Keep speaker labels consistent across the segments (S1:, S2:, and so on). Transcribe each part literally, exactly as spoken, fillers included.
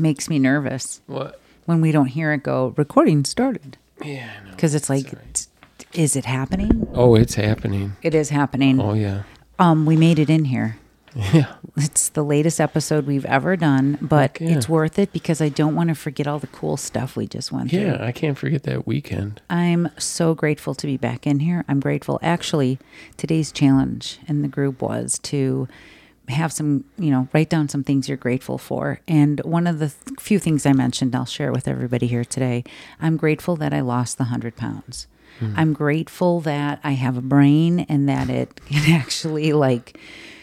S1: makes me nervous.
S2: What?
S1: When we don't hear it go, recording started.
S2: Yeah, I know.
S1: Because it's like,
S2: right.
S1: is it happening?
S2: Oh, it's happening.
S1: It is happening.
S2: Oh, yeah.
S1: Um, we made it in here.
S2: Yeah.
S1: It's the latest episode we've ever done, but
S2: yeah.
S1: it's worth it because I don't want to forget all the cool stuff we just went
S2: Yeah,
S1: through.
S2: I can't forget that weekend.
S1: I'm so grateful to be back in here. I'm grateful. Actually, today's challenge in the group was to have some, you know, write down some things you're grateful for. And one of the th- few things I mentioned, I'll share with everybody here today. I'm grateful that I lost the one hundred pounds. Mm. I'm grateful that I have a brain and that it can actually, like,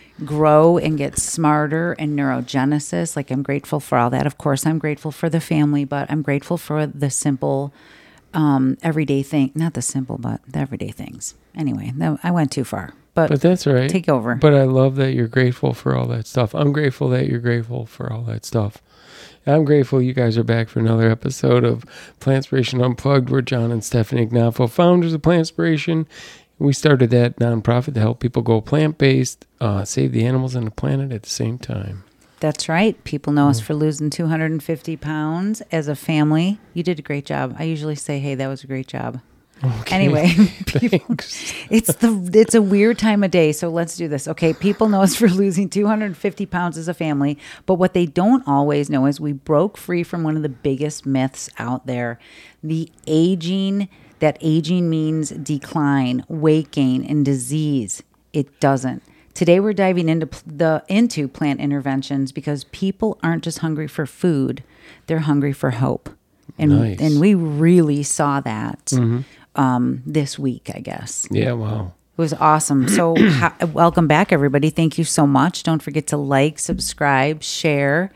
S1: grow and get smarter and neurogenesis. Like, I'm grateful for all that. Of course, I'm grateful for the family, but I'm grateful for the simple, um, everyday thing. Not the simple, but the everyday things. Anyway, no, I went too far. But,
S2: but that's right.
S1: Take over.
S2: But I love that you're grateful for all that stuff. I'm grateful that you're grateful for all that stuff. I'm grateful you guys are back for another episode of Plantspiration Unplugged. We're John and Stephanie Ignaffo, founders of Plantspiration. We started that nonprofit to help people go plant-based, uh, save the animals and the planet at the same time.
S1: That's right. People know us for losing two hundred fifty pounds as a family. You did a great job. I usually say, hey, that was a great job.
S2: Okay.
S1: Anyway, people, it's the it's a weird time of day, so let's do this. Okay, people know us for losing two hundred fifty pounds as a family, but what they don't always know is we broke free from one of the biggest myths out there, the aging, that aging means decline, weight gain, and disease. It doesn't. Today we're diving into the into plant interventions because people aren't just hungry for food, they're hungry for hope. And
S2: nice.
S1: and we really saw that.
S2: Mm-hmm.
S1: Um, this week, I guess.
S2: Yeah, wow.
S1: It was awesome. So ha- welcome back, everybody. Thank you so much. Don't forget to like, subscribe, share,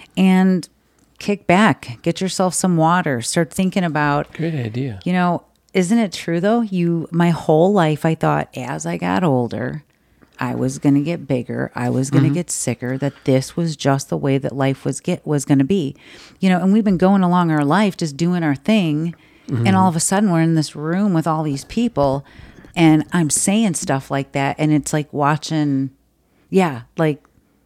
S1: and kick back. Get yourself some water. Start thinking about...
S2: Great idea.
S1: You know, isn't it true, though? You, my whole life, I thought as I got older, I was going to get bigger. I was going to mm-hmm. get sicker, that this was just the way that life was get was going to be. You know, and we've been going along our life just doing our thing. Mm-hmm. And all of a sudden we're in this room with all these people and I'm saying stuff like that. And it's like watching, yeah, like,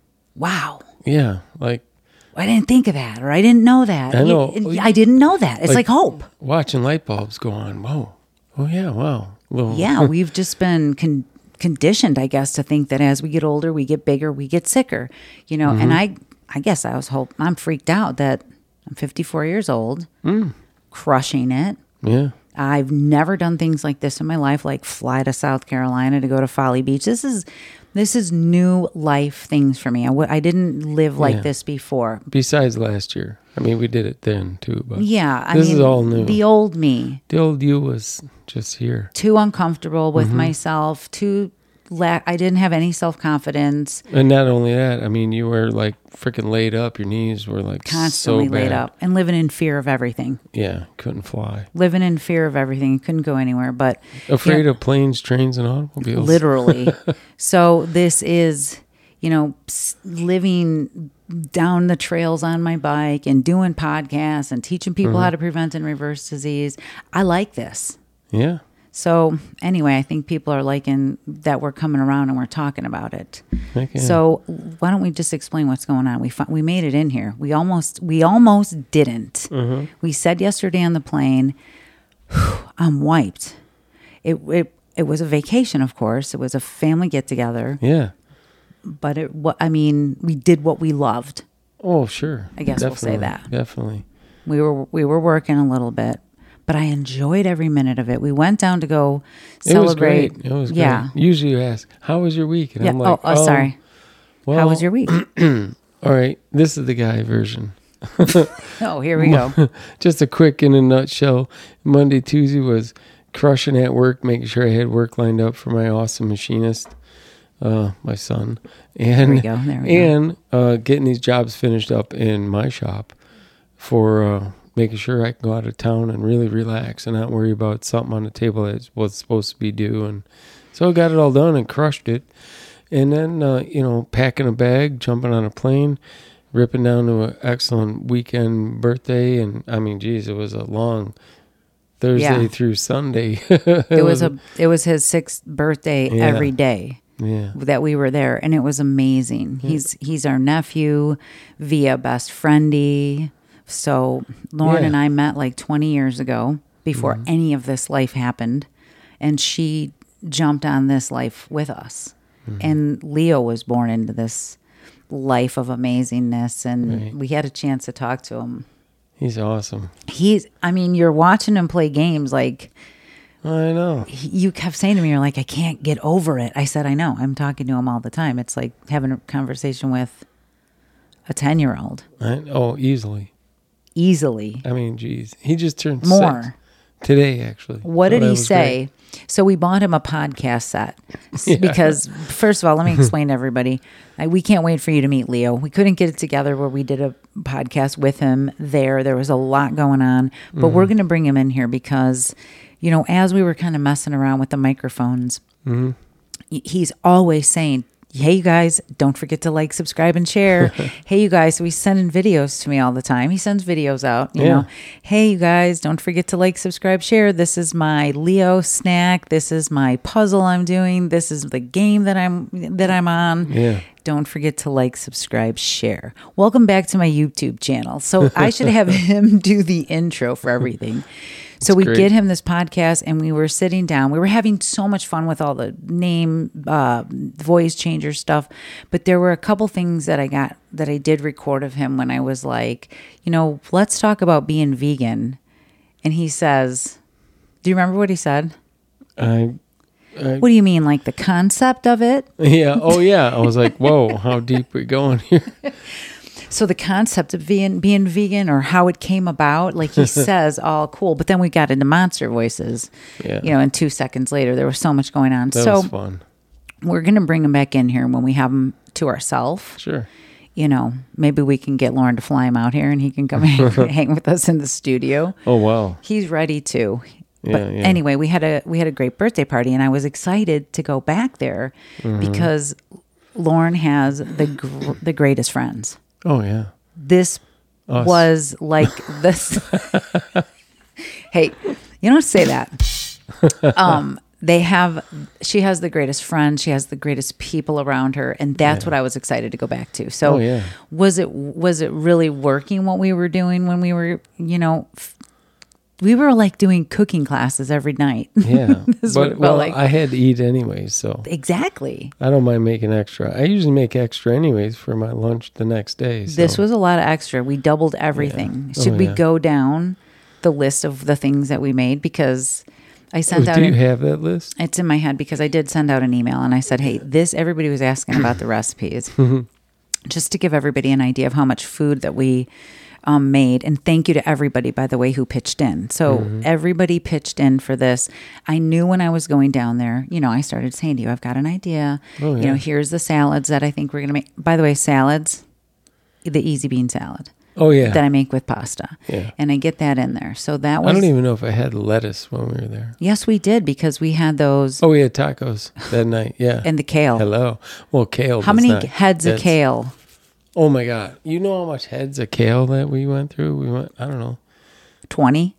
S1: wow.
S2: Yeah. Like,
S1: I didn't think of that, or I didn't know that.
S2: I know.
S1: I didn't know that. It's like, like hope.
S2: Watching light bulbs go on. Whoa. Oh yeah. Wow. Little.
S1: Yeah. We've just been con- conditioned, I guess, to think that as we get older, we get bigger, we get sicker, you know, mm-hmm. and I, I guess I was hope I'm freaked out that I'm fifty-four years old. Mm. Crushing it.
S2: Yeah.
S1: I've never done things like this in my life, like fly to South Carolina to go to Folly Beach. This is this is new life things for me. I, w- I didn't live like yeah. this before.
S2: Besides last year. I mean, we did it then too. But
S1: yeah. I
S2: this
S1: mean,
S2: is all new.
S1: The old me.
S2: The old you was just here.
S1: Too uncomfortable with mm-hmm. myself. Too... La- I didn't have any self-confidence.
S2: And not only that, I mean, you were like freaking laid up. Your knees were like
S1: constantly
S2: so bad.
S1: laid up and living in fear of everything.
S2: Yeah, couldn't fly.
S1: Living in fear of everything. Couldn't go anywhere. But
S2: afraid
S1: you know,
S2: of planes, trains, and automobiles.
S1: Literally. So this is, you know, living down the trails on my bike and doing podcasts and teaching people mm-hmm. how to prevent and reverse disease. I like this.
S2: Yeah.
S1: So anyway, I think people are liking that we're coming around and we're talking about it.
S2: Okay.
S1: So why don't we just explain what's going on? We fi- we made it in here. We almost we almost didn't. Mm-hmm. We said yesterday on the plane, I'm wiped. It it it was a vacation, of course. It was a family get together.
S2: Yeah.
S1: But it what I mean, we did what we loved.
S2: Oh, sure.
S1: I guess
S2: definitely,
S1: we'll say that.
S2: Definitely.
S1: We were we were working a little bit. But I enjoyed every minute of it. We went down to go celebrate.
S2: It was great. It was great.
S1: Yeah.
S2: Usually you ask, how was your week? And
S1: yeah.
S2: I'm like,
S1: oh, oh, oh, sorry.
S2: Well,
S1: how was your week?
S2: All right. This is the guy version.
S1: Oh, here we go.
S2: Just a quick in a nutshell. Monday, Tuesday was crushing at work, making sure I had work lined up for my awesome machinist, uh, my son. And,
S1: there we go. There we
S2: and go. Uh, getting these jobs finished up in my shop for... Uh, making sure I can go out of town and really relax and not worry about something on the table that was supposed to be due. And so I got it all done and crushed it. And then, uh, you know, packing a bag, jumping on a plane, ripping down to an excellent weekend birthday. And, I mean, geez, it was a long Thursday yeah. through Sunday.
S1: it was a it was his sixth birthday yeah. every day.
S2: Yeah.
S1: that we were there, and it was amazing. Yeah. He's he's our nephew via best friendy. So Lauren yeah. and I met like twenty years ago before mm-hmm. any of this life happened, and she jumped on this life with us. Mm-hmm. And Leo was born into this life of amazingness, and right. we had a chance to talk to him.
S2: He's awesome.
S1: He's, I mean, you're watching him play games like...
S2: I know.
S1: He, you kept saying to me, you're like, I can't get over it. I said, I know. I'm talking to him all the time. It's like having a conversation with a ten-year-old.
S2: I, oh, easily.
S1: Easily.
S2: I mean, geez. He just turned
S1: More.
S2: six. Today, actually.
S1: What did he say? Great. So we bought him a podcast set yeah. because, first of all, let me explain to everybody. I, we can't wait for you to meet Leo. We couldn't get it together where we did a podcast with him there. There was a lot going on, but mm-hmm. we're going to bring him in here because, you know, as we were kind of messing around with the microphones, mm-hmm. he's always saying, hey, you guys, don't forget to like, subscribe, and share. Hey, you guys, so he's sending videos to me all the time. He sends videos out, you yeah. know. Hey, you guys, don't forget to like, subscribe, share. This is my Leo snack. This is my puzzle I'm doing. This is the game that I'm that I'm on.
S2: Yeah.
S1: Don't forget to like, subscribe, share. Welcome back to my YouTube channel. So I should have him do the intro for everything. So we great. Get him this podcast, and we were sitting down. We were having so much fun with all the name, uh, voice changer stuff. But there were a couple things that I got that I did record of him when I was like, you know, let's talk about being vegan. And he says, do you remember what he said?
S2: I, I
S1: what do you mean, like the concept of it?
S2: Yeah. Oh, yeah. I was like, whoa, how deep we going here?
S1: So the concept of being being vegan, or how it came about, like he says, all cool. But then we got into monster voices.
S2: Yeah.
S1: You know, and two seconds later, there was so much going on.
S2: That
S1: so
S2: was fun.
S1: We're going to bring him back in here when we have him to ourselves.
S2: Sure.
S1: You know, maybe we can get Lauren to fly him out here, and he can come hang, hang with us in the studio.
S2: Oh, wow.
S1: He's ready to.
S2: Yeah,
S1: but
S2: yeah.
S1: anyway, we had a we had a great birthday party, and I was excited to go back there mm-hmm. because Lauren has the gr- the greatest friends.
S2: Oh, yeah.
S1: This
S2: Us.
S1: was like this. Hey, you don't say that. Um, they have, she has the greatest friends. She has the greatest people around her. And that's yeah. what I was excited to go back to. So
S2: oh, yeah.
S1: was it, was it really working what we were doing when we were, you know, f- we were like doing cooking classes every night.
S2: Yeah. But well,
S1: like.
S2: I had to eat anyways, so.
S1: Exactly.
S2: I don't mind making extra. I usually make extra anyways for my lunch the next day. So.
S1: This was a lot of extra. We doubled everything. Yeah. Should oh, we yeah. go down the list of the things that we made? Because I sent
S2: oh,
S1: out.
S2: Do you
S1: an,
S2: have that list?
S1: It's in my head because I did send out an email and I said, hey, this, everybody was asking about the recipes. Just to give everybody an idea of how much food that we Um, made. And thank you to everybody, by the way, who pitched in. So mm-hmm. everybody pitched in for this. I knew when I was going down there, you know, I started saying to you, I've got an idea.
S2: Oh, yeah.
S1: You know, here's the salads that I think we're going to make. By the way, salads, the easy bean salad.
S2: Oh, yeah.
S1: That I make with pasta.
S2: Yeah.
S1: And I get that in there. So that was.
S2: I don't even know if I had lettuce when we were there.
S1: Yes, we did, because we had those.
S2: Oh, we had tacos that night. Yeah.
S1: And the kale.
S2: Hello. Well, kale.
S1: How many
S2: not,
S1: heads of kale?
S2: Oh, my God. You know how much heads of kale that we went through? We went, I don't know.
S1: twenty?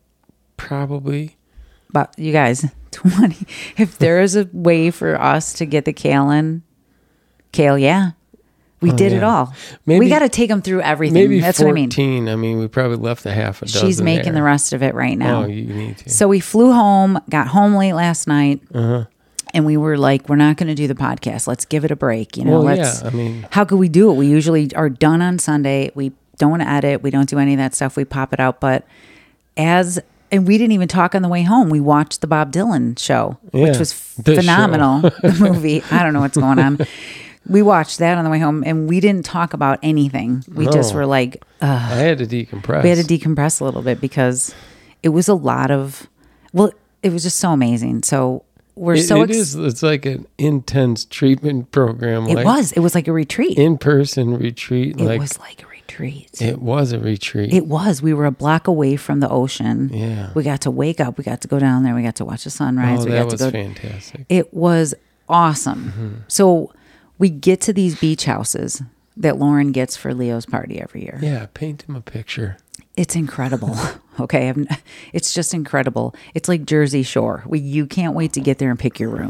S2: Probably.
S1: But you guys, twenty. If there is a way for us to get the kale in, kale, yeah. We oh, did yeah. it all. Maybe, we got to take them through everything.
S2: Maybe
S1: That's
S2: fourteen.
S1: what I mean.
S2: I mean, we probably left a half a dozen.
S1: She's making
S2: there.
S1: the rest of it right now.
S2: Oh, you need to.
S1: So we flew home, got home late last night.
S2: Uh-huh.
S1: And we were like, we're not going to do the podcast. Let's give it a break. You know,
S2: well,
S1: let's,
S2: yeah, I mean,
S1: how could we do it? We usually are done on Sunday. We don't edit. We don't do any of that stuff. We pop it out. But as, and we didn't even talk on the way home. We watched the Bob Dylan show,
S2: yeah,
S1: which was phenomenal. The movie. I don't know what's going on. We watched that on the way home, and we didn't talk about anything. We
S2: no.
S1: just were like, ugh.
S2: I had to decompress.
S1: We had to decompress a little bit because it was a lot of, well, it was just so amazing. So, We're
S2: it,
S1: so
S2: it ex- is. It's like an intense treatment program.
S1: It
S2: like
S1: was. It was like a retreat.
S2: In-person retreat.
S1: It
S2: like,
S1: was like a retreat.
S2: It was a retreat.
S1: It was. We were a block away from the ocean.
S2: Yeah.
S1: We got to wake up. We got to go down there. We got to watch the sunrise.
S2: Oh,
S1: we
S2: that
S1: got
S2: was
S1: to go.
S2: fantastic.
S1: It was awesome. Mm-hmm. So we get to these beach houses that Lauren gets for Leo's party every year.
S2: Yeah. Paint him a picture.
S1: It's incredible. Okay. I'm, it's just incredible. It's like Jersey Shore. We, you can't wait to get there and pick your room.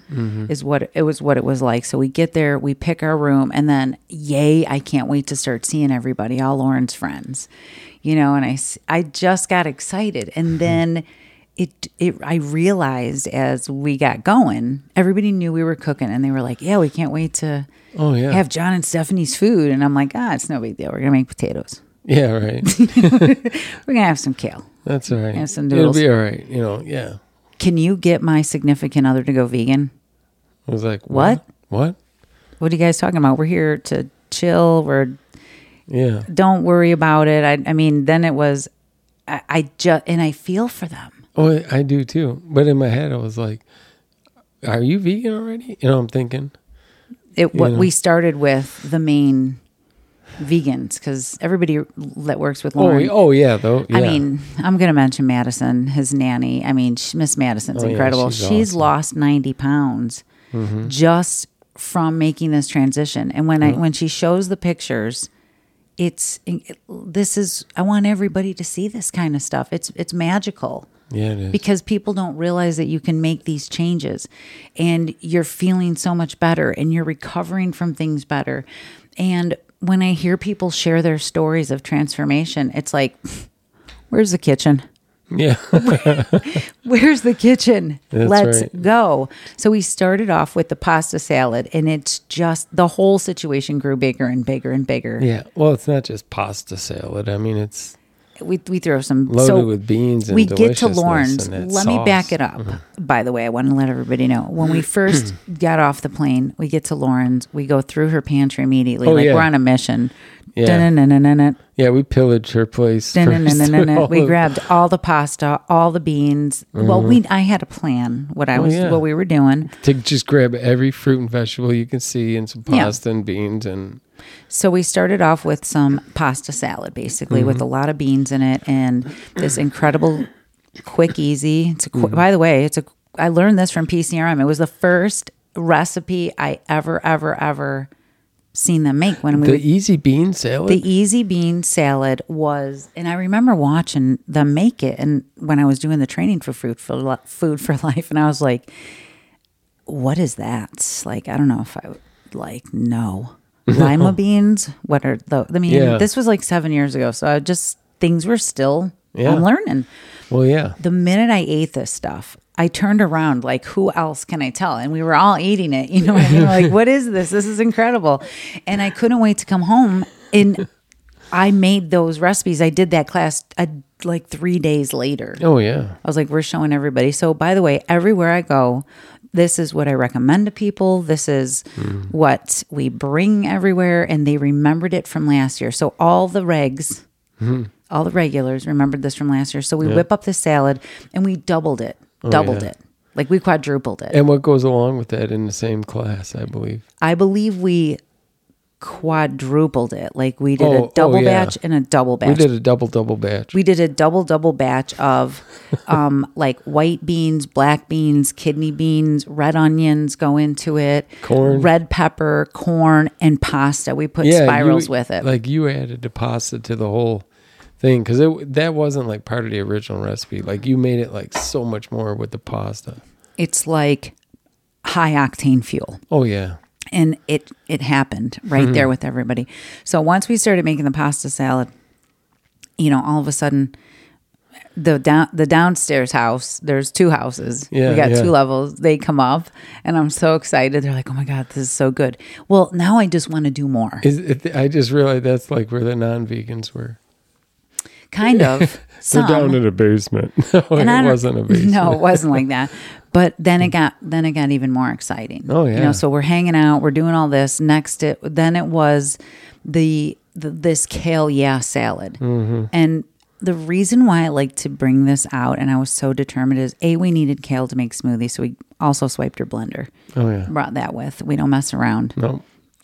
S2: Mm-hmm.
S1: is what it was what it was like. So we get there, we pick our room, and then yay, I can't wait to start seeing everybody, all Lauren's friends, you know, and I, s- I just got excited. And then it, it, I realized as we got going, everybody knew we were cooking, and they were like, yeah, we can't wait to
S2: Oh, yeah.
S1: have John and Stephanie's food. And I'm like, ah, it's no big deal. We're going to make potatoes.
S2: Yeah, right.
S1: We're going to have some kale.
S2: That's all right.
S1: And some
S2: It'll
S1: noodles.
S2: be all right. You know, yeah.
S1: Can you get my significant other to go vegan?
S2: I was like,
S1: What?
S2: What? What?
S1: What are you guys talking about? We're here to chill. We're
S2: Yeah.
S1: don't worry about it. I, I mean, then it was, I, I just, and I feel for them.
S2: Oh, I I do too. But in my head, I was like, are you vegan already? You know, I'm thinking.
S1: It what
S2: You know.
S1: we started with the main vegans because everybody that works with
S2: Oh,
S1: Lauren.
S2: oh yeah, though. Yeah.
S1: I mean, I'm going to mention Madison, his nanny. I mean, she, Miss Madison's
S2: Oh, yeah,
S1: incredible.
S2: she's
S1: she's
S2: awesome.
S1: lost ninety pounds
S2: Mm-hmm.
S1: just from making this transition. And when I when she shows the pictures, it's it, this is I want everybody to see this kind of stuff. It's it's magical.
S2: Yeah, it is.
S1: Because people don't realize that you can make these changes and you're feeling so much better and you're recovering from things better. And when I hear people share their stories of transformation, it's like, where's the kitchen?
S2: Yeah.
S1: Where's the kitchen?
S2: That's
S1: Let's
S2: right.
S1: go. So we started off with the pasta salad, and it's just the whole situation grew bigger and bigger and bigger.
S2: Yeah. Well, it's not just pasta salad. I mean, it's
S1: We we throw some
S2: loaded
S1: so
S2: with beans and
S1: we get to
S2: deliciousness
S1: Lauren's.
S2: and that
S1: Let me
S2: sauce.
S1: back it up. By the way, I want to let everybody know when we first got off the plane, we get to Lauren's. We go through her pantry immediately,
S2: Oh,
S1: like
S2: yeah.
S1: we're on a mission.
S2: Yeah.
S1: Dun-dun-dun-dun-dun.
S2: Yeah, we pillaged her place. first.
S1: Dun-dun-dun-dun-dun.
S2: All
S1: We
S2: of-
S1: grabbed all the pasta, all the beans. Well, we I had a plan what I
S2: Oh,
S1: was
S2: yeah.
S1: what we were doing.
S2: to just grab every fruit and vegetable you can see and some
S1: Yeah.
S2: pasta and beans and
S1: So we started off with some pasta salad, basically, with a lot of beans in it, and this incredible, quick, easy. It's a qu- by the way, it's a. I learned this from P C R M. It was the first recipe I ever, ever, ever seen them make when we
S2: the
S1: would,
S2: easy bean salad.
S1: the easy bean salad was, and I remember watching them make it, and when I was doing the training for food for Li- food for life, and I was like, "What is that?" Like, I don't know if I would like no. Lima beans. What are the? I mean,
S2: Yeah.
S1: this was like seven years ago, so I just things were still.
S2: Yeah.
S1: I'm learning.
S2: well, yeah.
S1: The minute I ate this stuff, I turned around like, who else can I tell? And we were all eating it. You know what I mean? Like, what is this? This is incredible. And I couldn't wait to come home. And I made those recipes. I did that class uh, like three days later.
S2: Oh, yeah.
S1: I was like, we're showing everybody. So, by the way, everywhere I go, this is what I recommend to people. This is what we bring everywhere. And they remembered it from last year. So, all the regs, all the regulars remembered this from last year. So, we whip up the salad and we doubled it, doubled
S2: yeah.
S1: it. Like we quadrupled it.
S2: And what goes along with that in the same class, I believe.
S1: I believe we quadrupled it. Like we did
S2: Oh,
S1: a double
S2: oh, yeah.
S1: batch and a double batch.
S2: We did a double double batch.
S1: We did a double double batch of um, like white beans, black beans, kidney beans, red onions go into it,
S2: Corn.
S1: red pepper, corn, and pasta. We put
S2: yeah,
S1: spirals
S2: you,
S1: with it.
S2: Like you added the pasta to the whole thing because it that wasn't like part of the original recipe. Like you made it like so much more with the pasta.
S1: It's like high octane fuel.
S2: Oh yeah.
S1: And it it happened right
S2: Mm-hmm.
S1: there with everybody. So once we started making the pasta salad, you know, all of a sudden the down the downstairs house, there's two houses.
S2: Yeah,
S1: we got
S2: yeah.
S1: two levels. They come up and I'm so excited. They're like, "Oh my God, this is so good." Well, now I just want to do more.
S2: Is it, I just realized that's like where the non-vegans were.
S1: Kind of. Some.
S2: They're down in a basement. No,
S1: And I
S2: it
S1: don't-
S2: wasn't a basement.
S1: No, it wasn't like that. But then it got then it got even more exciting.
S2: Oh,
S1: You
S2: yeah.
S1: know, so we're hanging out, we're doing all this. Next, it then it was the, the this kale yeah salad,
S2: Mm-hmm.
S1: and the reason why I like to bring this out, and I was so determined, is a we needed kale to make smoothies, so we also swiped our blender,
S2: Oh yeah.
S1: brought that with. We don't mess around.
S2: No.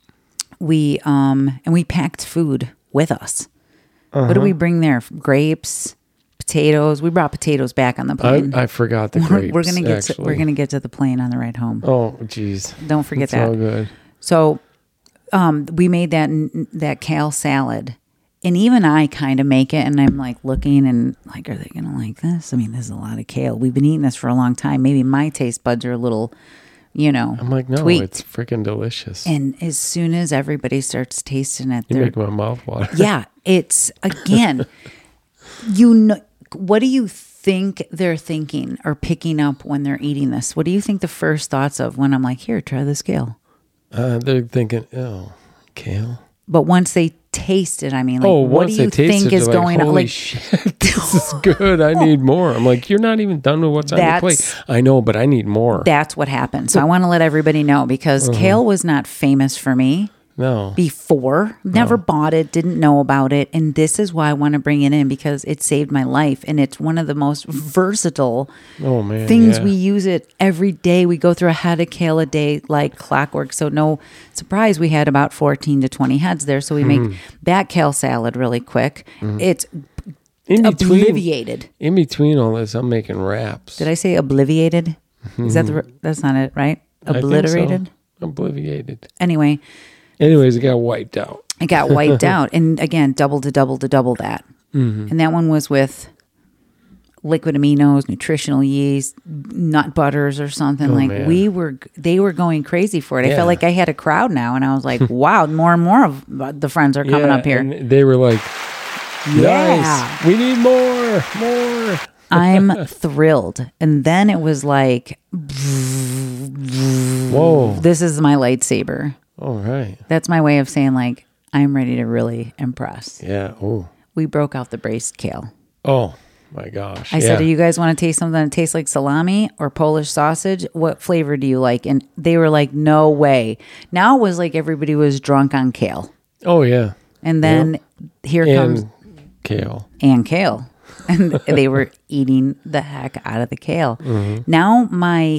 S1: We um and we packed food with us. What do we bring there? Grapes, potatoes. We brought potatoes back on the
S2: I,
S1: plane.
S2: I forgot the
S1: We're-
S2: grapes.
S1: we're gonna get to,
S2: actually.
S1: we're gonna get to the plane on the ride home.
S2: Oh jeez.
S1: Don't forget
S2: It's
S1: that.
S2: all good.
S1: So, um, we made that that kale salad, and even I kind of make it, and I'm like looking and like, are they gonna like this? I mean, there's a lot of kale. We've been eating this for a long time. Maybe my taste buds are a little you know,
S2: I'm like, no,
S1: tweaked.
S2: it's freaking delicious.
S1: And as soon as everybody starts tasting it,
S2: You
S1: they're
S2: make my mouth water.
S1: yeah, it's again, you know, what do you think they're thinking or picking up when they're eating this? What do you think the first thoughts of when I'm like, here, try this kale?
S2: Uh, they're thinking, oh, kale.
S1: But once they taste it, I mean, like,
S2: oh,
S1: what
S2: once
S1: do you
S2: they taste
S1: think
S2: it,
S1: is
S2: they're
S1: going
S2: like,
S1: on?
S2: Holy
S1: Like,
S2: shit, this is good. I need more. I'm like, you're not even done with what's on your plate.
S1: That's-
S2: I know, but I need more.
S1: that's what happened. So I want to let everybody know because
S2: Uh-huh.
S1: kale was not famous for me
S2: no.
S1: before. Never bought it, didn't know about it. And this is why I want to bring it in because it saved my life. And it's one of the most versatile
S2: Oh, man.
S1: things.
S2: yeah.
S1: We use it every day. We go through a head of kale a day like clockwork. So no surprise, we had about fourteen to twenty heads there. So we
S2: Mm-hmm.
S1: make that kale salad really quick. It's
S2: in between,
S1: obliviated.
S2: in between all this, I'm making wraps.
S1: Did I say obliviated? Is that the, that's not it, right?
S2: I think so.
S1: Obliterated?
S2: Obliviated.
S1: Anyway,
S2: Anyways, it got wiped out.
S1: it got wiped out. And again, double to double to double that.
S2: Mm-hmm.
S1: And that one was with liquid aminos, nutritional yeast, nut butters or something.
S2: Oh,
S1: like
S2: man.
S1: we were, they were going crazy for it. I
S2: Yeah.
S1: felt like I had a crowd now. And I was like, wow, more and more of the friends are coming
S2: Yeah,
S1: up here.
S2: and they were like, nice.
S1: Yeah.
S2: We need more, more.
S1: I'm thrilled. And then it was like,
S2: Whoa.
S1: this is my lightsaber.
S2: All right.
S1: That's my way of saying like, I'm ready to really impress.
S2: Yeah. Oh.
S1: We broke out the braised kale.
S2: Oh, my gosh.
S1: I
S2: yeah.
S1: said, do you guys want to taste something that tastes like salami or Polish sausage? What flavor do you like? And they were like, no way. Now it was like everybody was drunk on kale.
S2: Oh, yeah.
S1: And then here
S2: And
S1: comes
S2: kale.
S1: and kale. And they were eating the heck out of the kale.
S2: Mm-hmm.
S1: Now my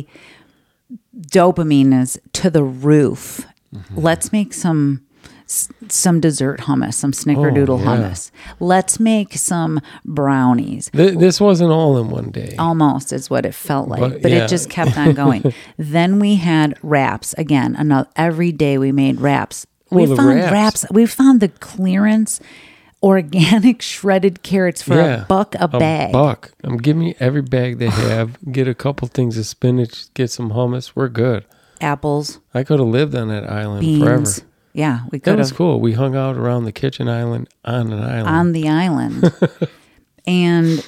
S1: dopamine is to the roof.
S2: Mm-hmm.
S1: Let's make some s- some dessert hummus, some snickerdoodle
S2: Oh, yeah.
S1: hummus. Let's make some brownies.
S2: Th- this wasn't all in one day.
S1: Almost is what it felt like,
S2: But,
S1: but
S2: yeah.
S1: it just kept on going. Then we had wraps again. Another every day we made wraps.
S2: Well,
S1: we
S2: the
S1: found
S2: wraps-
S1: wraps. We found the clearance organic shredded carrots for
S2: yeah.
S1: a buck a bag.
S2: buck. Um, give me every bag they have. Get a couple things of spinach. Get some hummus. We're good.
S1: Apples,
S2: I could have lived on that island
S1: beans.
S2: forever.
S1: Yeah, we
S2: That
S1: could
S2: was
S1: have
S2: cool. We hung out around the kitchen island on an island.
S1: on the island. And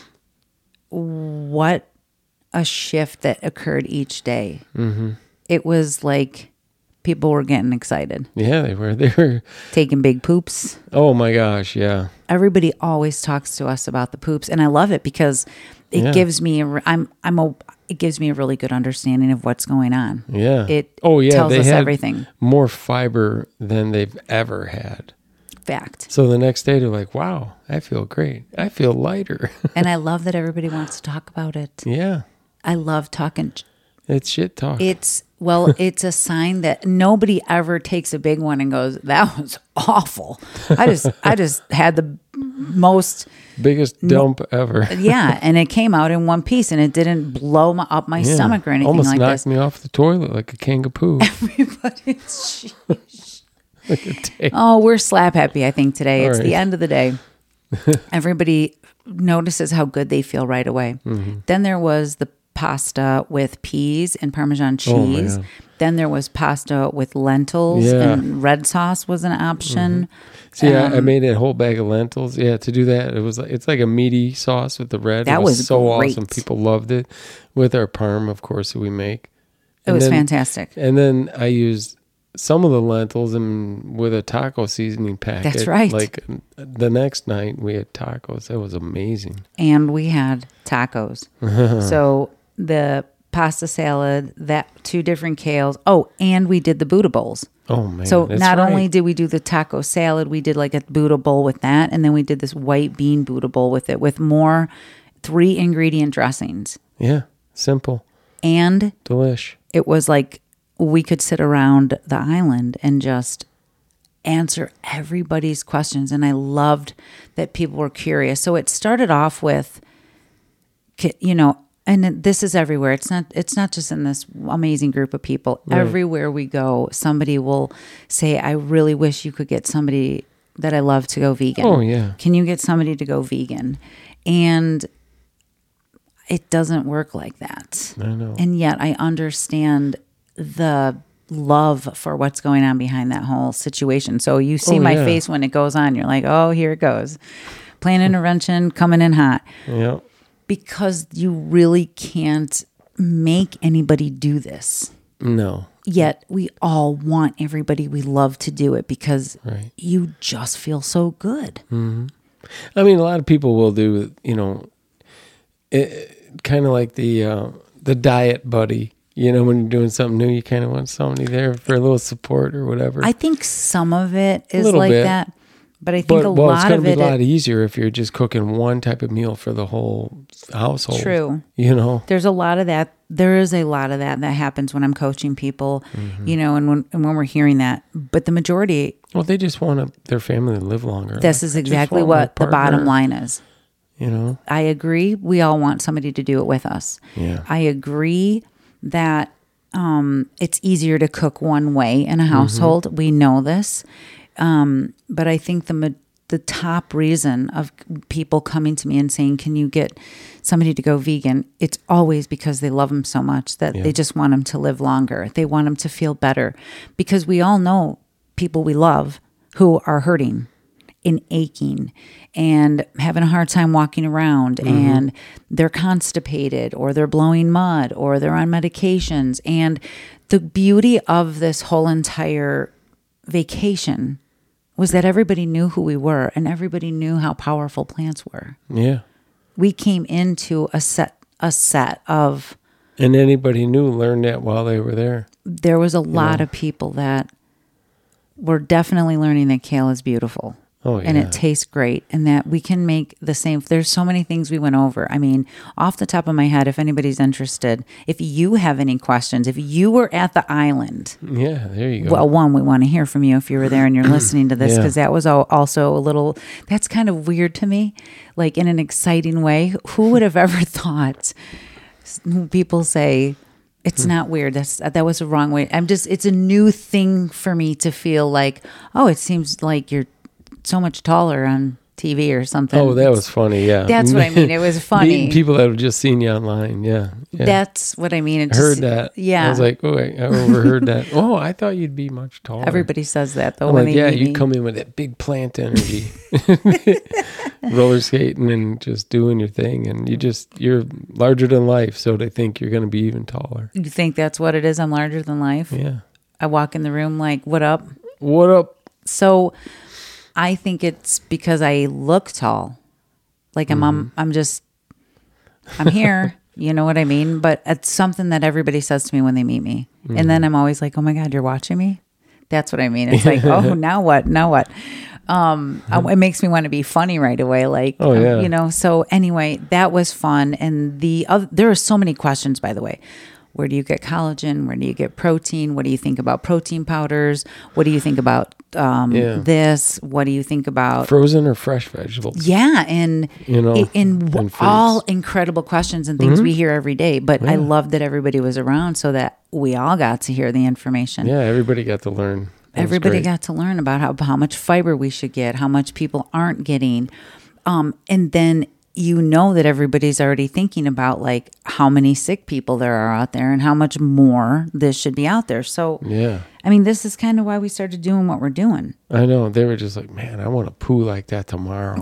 S1: what a shift that occurred each day. Mm-hmm. It was like people were getting excited,
S2: yeah, they were. They were.
S1: taking big poops.
S2: Oh my gosh. Yeah.
S1: Everybody always talks to us about the poops, and I love it because it
S2: Yeah.
S1: gives me a, re- I'm I'm a it gives me a really good understanding of what's going on.
S2: Yeah.
S1: It
S2: oh yeah.
S1: tells
S2: they
S1: us
S2: had
S1: everything.
S2: more fiber than they've ever had.
S1: Fact.
S2: So the next day they're like, "Wow, I feel great. I feel lighter."
S1: And I love that everybody wants to talk about it.
S2: yeah.
S1: I love talking.
S2: It's shit talk.
S1: It's well, it's a sign that nobody ever takes a big one and goes, "That was awful." I just I just had the most
S2: Biggest dump ever.
S1: yeah, and it came out in one piece, and it didn't blow my, up my
S2: Yeah.
S1: stomach or anything
S2: Almost
S1: like
S2: knocked
S1: this.
S2: me off the toilet like a kangaroo.
S1: Everybody's
S2: like a tape.
S1: oh, we're slap happy. I think today
S2: All
S1: it's the
S2: right.
S1: end of the day. Everybody notices how good they feel right away.
S2: Mm-hmm.
S1: Then there was the pasta with peas and Parmesan cheese.
S2: man.
S1: Then there was pasta with lentils
S2: Yeah.
S1: and red sauce was an option.
S2: See, I, I
S1: Um,
S2: made a whole bag of lentils. Yeah, to do that, it was like it's like a meaty sauce with the red.
S1: That
S2: it was,
S1: was
S2: so
S1: great.
S2: awesome. People loved it. With our parm, of course, that we make.
S1: It
S2: And
S1: was
S2: then-
S1: fantastic.
S2: And then I used some of the lentils and with a taco seasoning packet.
S1: That's right.
S2: Like the next night we had tacos. That was amazing.
S1: And we had tacos. So the pasta salad, that two different kales. Oh, and we did the Buddha bowls.
S2: Oh man!
S1: So
S2: that's
S1: not
S2: right.
S1: only did we do the taco salad, we did like a Buddha bowl with that, and then we did this white bean Buddha bowl with it with more three ingredient dressings.
S2: yeah, simple,
S1: And
S2: delish.
S1: it was like we could sit around the island and just answer everybody's questions. And I loved that people were curious. So it started off with, ki- you know, and this is everywhere. It's not. It's not just in this amazing group of people.
S2: Right.
S1: Everywhere we go, somebody will say, "I really wish you could get somebody that I love to go vegan."
S2: Oh yeah.
S1: Can you get somebody to go vegan? And it doesn't work like that.
S2: I know.
S1: And yet I understand the love for what's going on behind that whole situation. So you see
S2: Oh,
S1: my
S2: yeah.
S1: face when it goes on. You're like, oh, here it goes. Plant intervention coming in hot.
S2: Yeah.
S1: Because you really can't make anybody do this.
S2: No.
S1: Yet we all want everybody we love to do it because
S2: Right.
S1: you just feel so good.
S2: Mm-hmm. I mean, a lot of people will do, you know, it, kind of like the uh, the diet buddy. You know, when you're doing something new, you kind of want somebody there for a little support or whatever.
S1: I think some of it is
S2: little
S1: like
S2: bit.
S1: that, but I think
S2: but
S1: a
S2: well, it's
S1: lot
S2: going
S1: of
S2: to be
S1: it.
S2: a lot
S1: it
S2: easier if you're just cooking one type of meal for the whole household.
S1: True.
S2: You know.
S1: There's a lot of that. There is a lot of that that happens when I'm coaching people,
S2: Mm-hmm.
S1: you know, and when and when we're hearing that. But the majority,
S2: Well, they just want to, their family to live longer.
S1: this
S2: I
S1: is
S2: just
S1: exactly
S2: want my
S1: what the bottom
S2: partner,
S1: line is.
S2: You know.
S1: I agree. We all want somebody to do it with us.
S2: Yeah.
S1: I agree that um, it's easier to cook one way in a household.
S2: Mm-hmm.
S1: We know this. Um, but I think the ma- the top reason of people coming to me and saying, can you get somebody to go vegan? It's always because they love them so much that
S2: Yeah.
S1: they just want them to live longer. They want them to feel better because we all know people we love who are hurting and aching and having a hard time walking around
S2: Mm-hmm.
S1: and they're constipated or they're blowing mud or they're on medications. And the beauty of this whole entire vacation was that everybody knew who we were and everybody knew how powerful plants were.
S2: Yeah.
S1: We came into a set a set of
S2: And anybody new learned that while they were there.
S1: there was a lot
S2: know.
S1: of people that were definitely learning that kale is beautiful.
S2: Oh, yeah.
S1: And it tastes great, and that we can make the same. There's so many things we went over. I mean, off the top of my head, if anybody's interested, if you have any questions, if you were at the island,
S2: Yeah, there you go.
S1: well, one, we want to hear from you if you were there and you're listening to this,
S2: Yeah.
S1: because that was al- also a little, that's kind of weird to me, like in an exciting way. Who would have ever thought? People say, it's
S2: Hmm.
S1: not weird. That's that was the wrong way. I'm just, it's a new thing for me to feel like, oh, it seems like you're so much taller on T V or something.
S2: Oh, that was funny. Yeah.
S1: That's what I mean. It was funny.
S2: Meeting people that have just seen you online. Yeah. yeah.
S1: That's what I mean. It
S2: I heard
S1: just-
S2: that.
S1: Yeah.
S2: I was like, oh, wait, I overheard that. Oh, I thought you'd be much taller.
S1: Everybody says that though.
S2: I'm
S1: when
S2: like,
S1: they
S2: yeah,
S1: meet
S2: you
S1: me.
S2: come in with that big plant energy, roller skating and just doing your thing, and you just you're larger than life, so they think you're going to be even taller.
S1: You think that's what it is? I'm larger than life.
S2: Yeah.
S1: I walk in the room like, what up?
S2: What up?
S1: So I think it's because I look tall. Like I'm, I'm, I'm just, I'm here. You know what I mean? But it's something that everybody says to me when they meet me. And then I'm always like, oh my God, you're watching me? That's what I mean. It's like, oh, now what? Now what? Um, I- it makes me want to be funny right away. Like,
S2: Oh,
S1: um,
S2: yeah.
S1: you know, so anyway, that was fun. And the other, there are so many questions, by the way. Where do you get collagen? Where do you get protein? What do you think about protein powders? What do you think about um,
S2: Yeah.
S1: this? What do you think about
S2: Frozen or fresh vegetables?
S1: yeah, and
S2: You know,
S1: i- in
S2: and
S1: w-
S2: fruits.
S1: all incredible questions and things we hear every day. But I love that everybody was around so that we all got to hear the information.
S2: Yeah, everybody got to learn. That was
S1: Everybody
S2: great.
S1: got to learn about how how much fiber we should get, how much people aren't getting, um, and then you know that everybody's already thinking about like how many sick people there are out there and how much more this should be out there. So,
S2: Yeah.
S1: I mean, this is kind of why we started doing what we're doing.
S2: I know. They were just like, man, I want to poo like that tomorrow.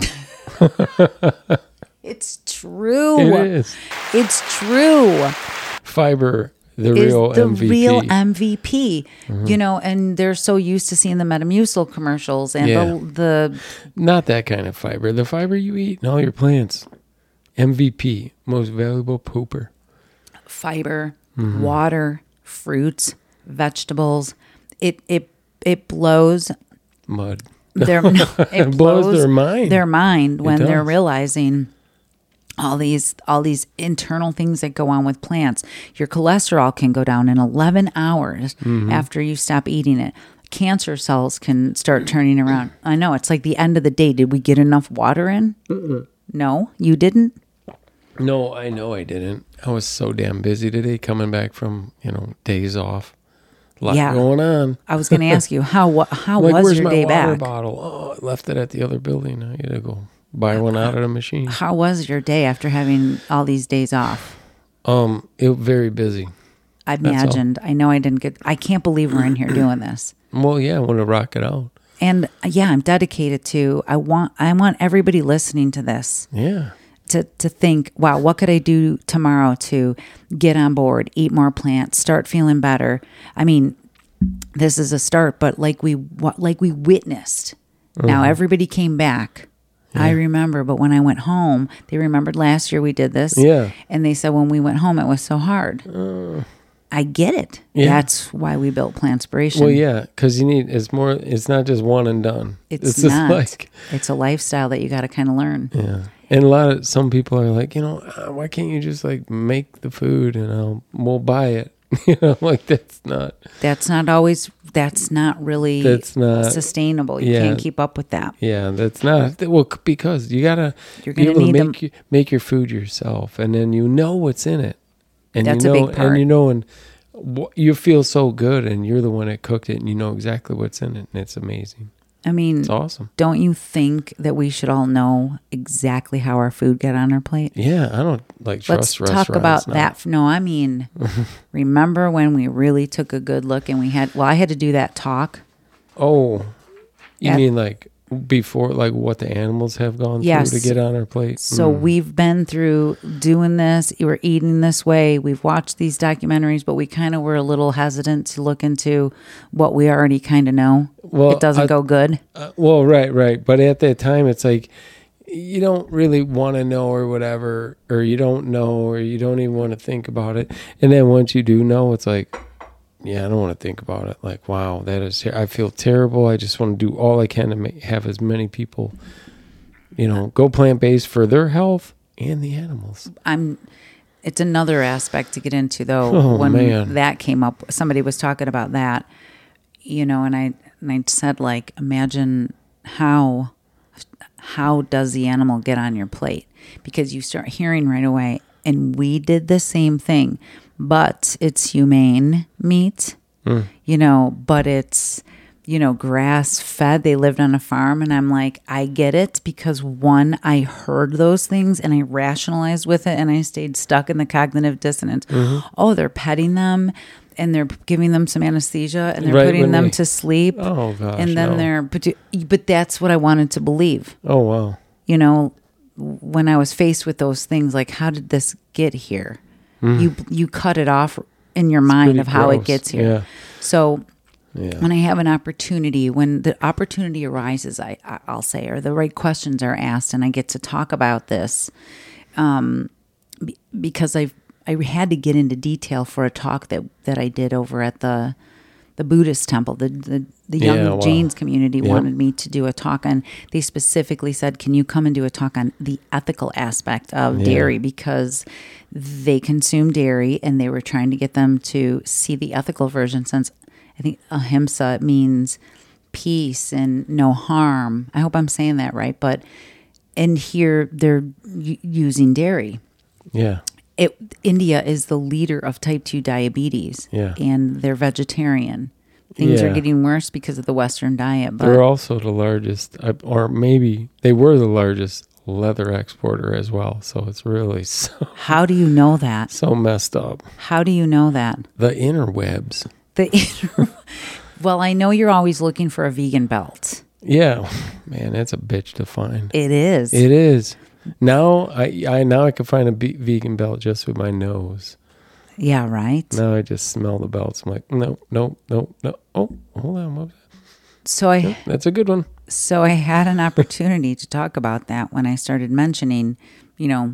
S1: It's true.
S2: It is.
S1: It's true.
S2: Fiber, the
S1: Is
S2: real
S1: the
S2: M V P.
S1: real M V P. You know, and they're so used to seeing the Metamucil commercials and
S2: Yeah.
S1: the the
S2: Not that kind of fiber. The fiber you eat in all your plants. M V P, most valuable pooper.
S1: fiber,
S2: Mm-hmm.
S1: water, fruits, vegetables. It it it blows
S2: Mud.
S1: their no, it
S2: It blows their mind.
S1: Their mind when they're
S2: does.
S1: realizing all these all these internal things that go on with plants. Your cholesterol can go down in eleven hours
S2: Mm-hmm.
S1: after you stop eating it. Cancer cells can start turning around. I know, it's like the end of the day. Did we get enough water in? No, you didn't?
S2: No, I know I didn't. I was so damn busy today coming back from, you know, days off. A lot
S1: Yeah.
S2: going on.
S1: I was going to ask you, how wa- how
S2: Like,
S1: was
S2: where's
S1: your
S2: my
S1: day
S2: water
S1: back?
S2: bottle? Oh, I left it at the other building. I got to go buy one out of the machine.
S1: How was your day after having all these days off?
S2: Um, it very busy.
S1: I imagined. I know I didn't get. I can't believe we're in here doing this.
S2: Well, yeah, I want to rock it out.
S1: And uh, yeah, I'm dedicated to. I want. I want everybody listening to this.
S2: Yeah.
S1: To to think, wow, what could I do tomorrow to get on board, eat more plants, start feeling better? I mean, this is a start, but like we like we witnessed. Mm-hmm. Now everybody came back. Yeah. I remember, but when I went home, they remembered last year we did this.
S2: Yeah.
S1: And they said when we went home, it was so hard.
S2: Uh,
S1: I get it.
S2: Yeah.
S1: That's why we built Plantspiration.
S2: Well, yeah, because you need, it's more, it's not just one and done.
S1: It's,
S2: it's
S1: not.
S2: Just like,
S1: it's a lifestyle that you got to kind of learn.
S2: Yeah. And a lot of, some people are like, you know, uh, why can't you just like make the food and I'll, we'll buy it? You know, like that's not.
S1: That's not always, that's not really
S2: that's not,
S1: sustainable. You
S2: yeah,
S1: can't keep up with that.
S2: Yeah, that's not. Well, because you got to be able to make, you, make your food yourself. And then you know what's in it. And
S1: that's
S2: you know,
S1: a big part.
S2: And you know, and you feel so good and you're the one that cooked it and you know exactly what's in it. And it's amazing.
S1: I mean,
S2: it's awesome.
S1: Don't you think that we should all know exactly how our food got on our plate?
S2: Yeah, I don't like trust
S1: Let's talk about
S2: now.
S1: that. No, I mean, remember when we really took a good look and we had, well, I had to do that talk.
S2: Oh, you
S1: At,
S2: mean like before, like what the animals have gone
S1: yes.
S2: through to get on our plate?
S1: So mm. we've been through doing this. We're eating this way. We've watched these documentaries, but we kind of were a little hesitant to look into what we already kind of know. Well, it doesn't I, go good.
S2: Uh, well, right, right. But at that time, it's like you don't really want to know or whatever, or you don't know, or you don't even want to think about it. And then once you do know, it's like, yeah, I don't want to think about it. Like, wow, that is, I feel terrible. I just want to do all I can to make, have as many people, you know, go plant-based for their health and the animals.
S1: I'm, it's another aspect to get into though.
S2: Oh,
S1: when
S2: man.
S1: that came up, somebody was talking about that, you know, and I, and I said, like, imagine how, how does the animal get on your plate? Because you start hearing right away, and we did the same thing. But it's humane meat, mm. you know, but it's, you know, grass fed. They lived on a farm. And I'm like, I get it because one, I heard those things and I rationalized with it and I stayed stuck in the cognitive dissonance. Mm-hmm. Oh, they're petting them and they're giving them some anesthesia and they're
S2: right
S1: putting them
S2: they,
S1: to sleep.
S2: Oh, gosh.
S1: And then
S2: no.
S1: they're, but, but that's what I wanted to believe.
S2: Oh, wow.
S1: You know, when I was faced with those things, like, how did this get here? Mm. You you cut it off in your
S2: it's
S1: mind of how
S2: gross.
S1: it gets here.
S2: Yeah.
S1: So
S2: yeah.
S1: when I have an opportunity, when the opportunity arises, I, I I'll say, or the right questions are asked, and I get to talk about this, um, be, because I I had to get into detail for a talk that, that I did over at the the Buddhist temple. The the, the Young
S2: yeah, wow.
S1: Jains community
S2: yep.
S1: wanted me to do a talk on. They specifically said, "Can you come and do a talk on the ethical aspect of yeah. dairy?" Because they consume dairy, and they were trying to get them to see the ethical version. Since I think ahimsa means peace and no harm. I hope I'm saying that right. But and here they're u- using dairy.
S2: Yeah.
S1: It, India is the leader of type two diabetes,
S2: yeah.
S1: and they're vegetarian. Things
S2: yeah.
S1: are getting worse because of the Western diet. But
S2: they're also the largest, or maybe they were the largest leather exporter as well. So it's really so.
S1: How do you know that?
S2: So messed up.
S1: How do you know that?
S2: The interwebs.
S1: The inter- Well, I know you're always looking for a vegan belt.
S2: Yeah, man, that's a bitch to find.
S1: It is.
S2: It is. Now I, I now I can find a be- vegan belt just with my nose.
S1: Yeah, right.
S2: Now I just smell the belts. I'm like, no, no, no, no. Oh, hold on, what was that?
S1: So I.
S2: Nope, that's a good one.
S1: So I had an opportunity to talk about that when I started mentioning, you know,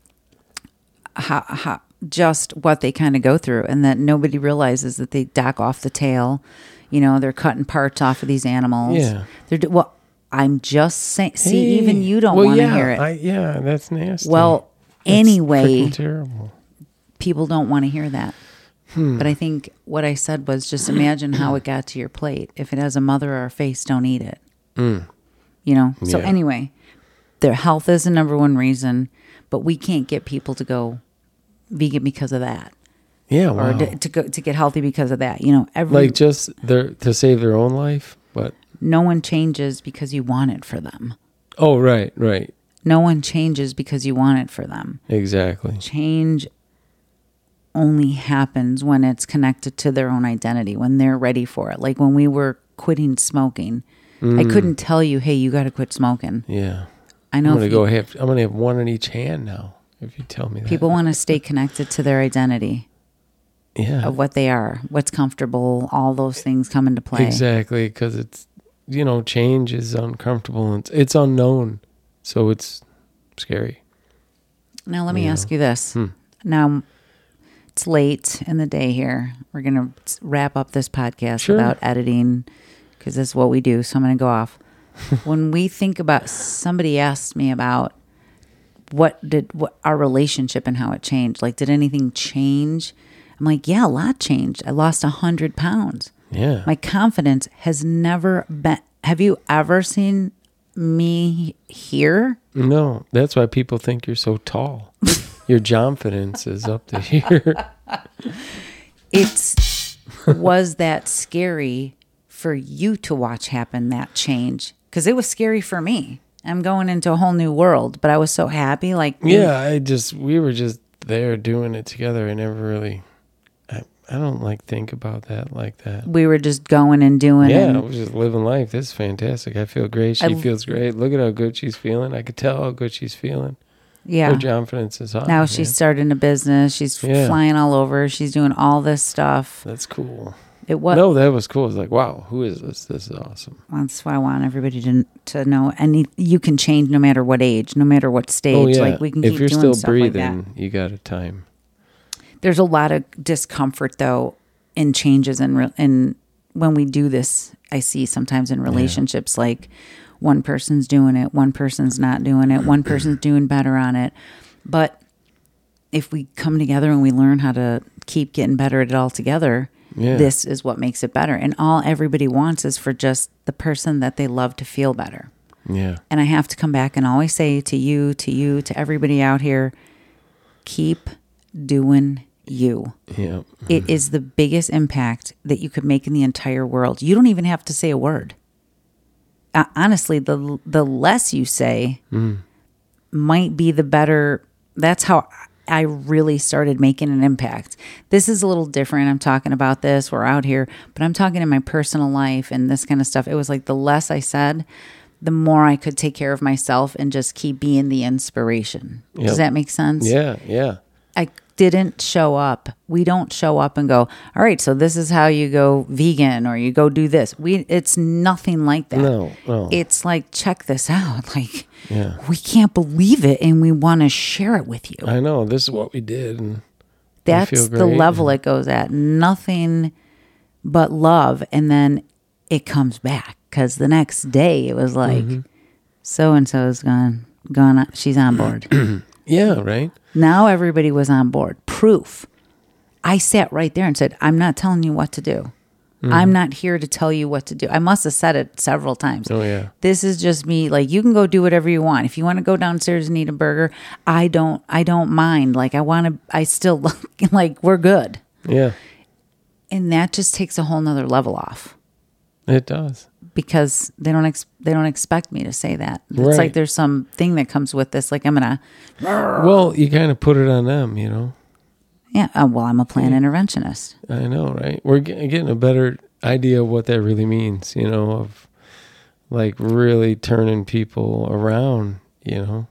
S1: how how just what they kind of go through, and that nobody realizes that they dock off the tail. You know, they're cutting parts off of these animals.
S2: Yeah.
S1: They're well. I'm just saying. See,
S2: hey,
S1: even you don't
S2: well,
S1: want to
S2: yeah,
S1: hear it.
S2: I, yeah, that's nasty.
S1: Well,
S2: that's
S1: anyway,
S2: terrible.
S1: People don't want to hear that. Hmm. But I think what I said was just imagine how it got to your plate. If it has a mother or a face, don't eat it.
S2: Mm.
S1: You know. So
S2: yeah.
S1: anyway, their health is the number one reason, but we can't get people to go vegan because of that.
S2: Yeah, wow.
S1: Or to, to go to get healthy because of that. You know, every
S2: like just their to save their own life, but.
S1: No one changes because you want it for them.
S2: Oh, right, right.
S1: No one changes because you want it for them.
S2: Exactly.
S1: Change only happens when it's connected to their own identity, when they're ready for it. Like when we were quitting smoking,
S2: Mm.
S1: I couldn't tell you, hey, you got to quit smoking.
S2: Yeah.
S1: I know
S2: I'm gonna
S1: if
S2: go
S1: you,
S2: have. I'm gonna have one in each hand now. If you tell me that.
S1: people want to stay connected to their identity
S2: Yeah.
S1: of what they are, what's comfortable, all those things come into play.
S2: Exactly, because it's, you know, change is uncomfortable and it's, it's unknown, so it's scary.
S1: Now, let me
S2: Yeah.
S1: ask you this.
S2: Hmm.
S1: Now, it's late in the day here. We're going to wrap up this podcast
S2: Sure.
S1: without editing because this is what we do. So I'm going to go off. When we think about, somebody asked me about what did what our relationship and how it changed. Like, did anything change? I'm like, yeah, a lot changed. I lost a hundred pounds.
S2: Yeah.
S1: My confidence has never been. Have you ever seen me here?
S2: No, that's why people think you're so tall. Your confidence is up to here.
S1: It's was that scary for you to watch happen, that change? Because it was scary for me. I'm going into a whole new world, but I was so happy. Like,
S2: Yeah, I just, we were just there doing it together. I never really, I, I don't like think about that like that.
S1: we were just going and doing.
S2: Yeah,
S1: and
S2: I was just living life. This is fantastic. I feel great. She
S1: I-
S2: feels great. Look at how good she's feeling. I could tell how good she's feeling.
S1: yeah.
S2: Her confidence is high.
S1: Now
S2: man.
S1: she's starting a business. She's
S2: Yeah.
S1: flying all over. She's doing all this stuff.
S2: That's cool.
S1: It was.
S2: No, that was cool. It's like, wow, who is this? This is awesome.
S1: That's why I want everybody to to know. And you can change no matter what age, no matter what stage.
S2: Oh yeah.
S1: Like we can
S2: if
S1: keep
S2: you're
S1: doing
S2: still
S1: stuff like that.
S2: breathing, you got a time.
S1: There's a lot of discomfort though in changes and re- in when we do this. I see sometimes in relationships like one person's doing it, one person's not doing it, one person's doing better on it. But if we come together and we learn how to keep getting better at it all together,
S2: Yeah.
S1: this is what makes it better. And all everybody wants is for just the person that they love to feel better.
S2: Yeah.
S1: And I have to come back and always say to you, to you, to everybody out here, keep doing you.
S2: Yeah.
S1: It is the biggest impact that you could make in the entire world. You don't even have to say a word. Uh, honestly, the the less you say
S2: Mm.
S1: might be the better. That's how I really started making an impact. This is a little different. I'm talking about this. We're out here, but I'm talking in my personal life and this kind of stuff. It was like the less I said, the more I could take care of myself and just keep being the inspiration.
S2: Yep.
S1: Does that make sense?
S2: Yeah. Yeah.
S1: I didn't show up. We don't show up and go, all right, so this is how you go vegan or you go do this. We it's nothing like that.
S2: No. No.
S1: It's like, check this out. Like,
S2: yeah.
S1: we can't believe it and we want to share it with you.
S2: I know. This is what we did, and
S1: That's
S2: feel
S1: the
S2: great.
S1: level it goes at. Nothing but love. And then it comes back because the next day it was like,
S2: Mm-hmm.
S1: so and so is gone, gone. She's on board.
S2: yeah. Right.
S1: Now everybody was on board. Proof. I sat right there and said, I'm not telling you what to do.
S2: Mm-hmm.
S1: I'm not here to tell you what to do. I must have said it several times.
S2: Oh yeah.
S1: This is just me. Like, you can go do whatever you want. If you want to go downstairs and eat a burger, I don't, I don't mind. Like, I want to, I still like, we're good.
S2: Yeah.
S1: And that just takes a whole nother level off
S2: It does.
S1: because they don't, ex- they don't expect me to say that. It's
S2: Right.
S1: like there's some thing that comes with this. Like, I'm going to,
S2: Well, you kind of put it on them, you know.
S1: yeah, uh, well, I'm a plant interventionist.
S2: I know, right? We're get- getting a better idea of what that really means, you know, of like really turning people around, you know.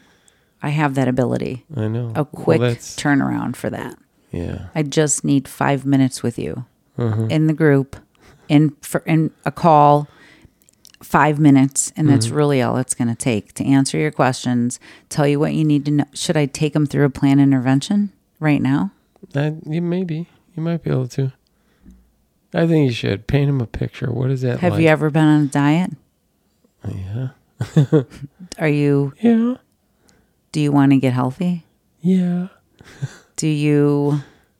S1: I have that ability.
S2: I know.
S1: A quick
S2: Well, that's,
S1: turnaround for that.
S2: yeah.
S1: I just need five minutes with you
S2: Uh-huh.
S1: in the group, in for in a call, five minutes, and that's
S2: Mm-hmm.
S1: really all it's going to take to answer your questions, tell you what you need to know. Should I take them through a plan intervention right now?
S2: I, you maybe. You might be able to. I think you should. Paint him a picture. What is that
S1: Have
S2: like?
S1: you ever been on a diet?
S2: Yeah.
S1: Are you?
S2: Yeah.
S1: Do you want to get healthy?
S2: Yeah.
S1: Do you?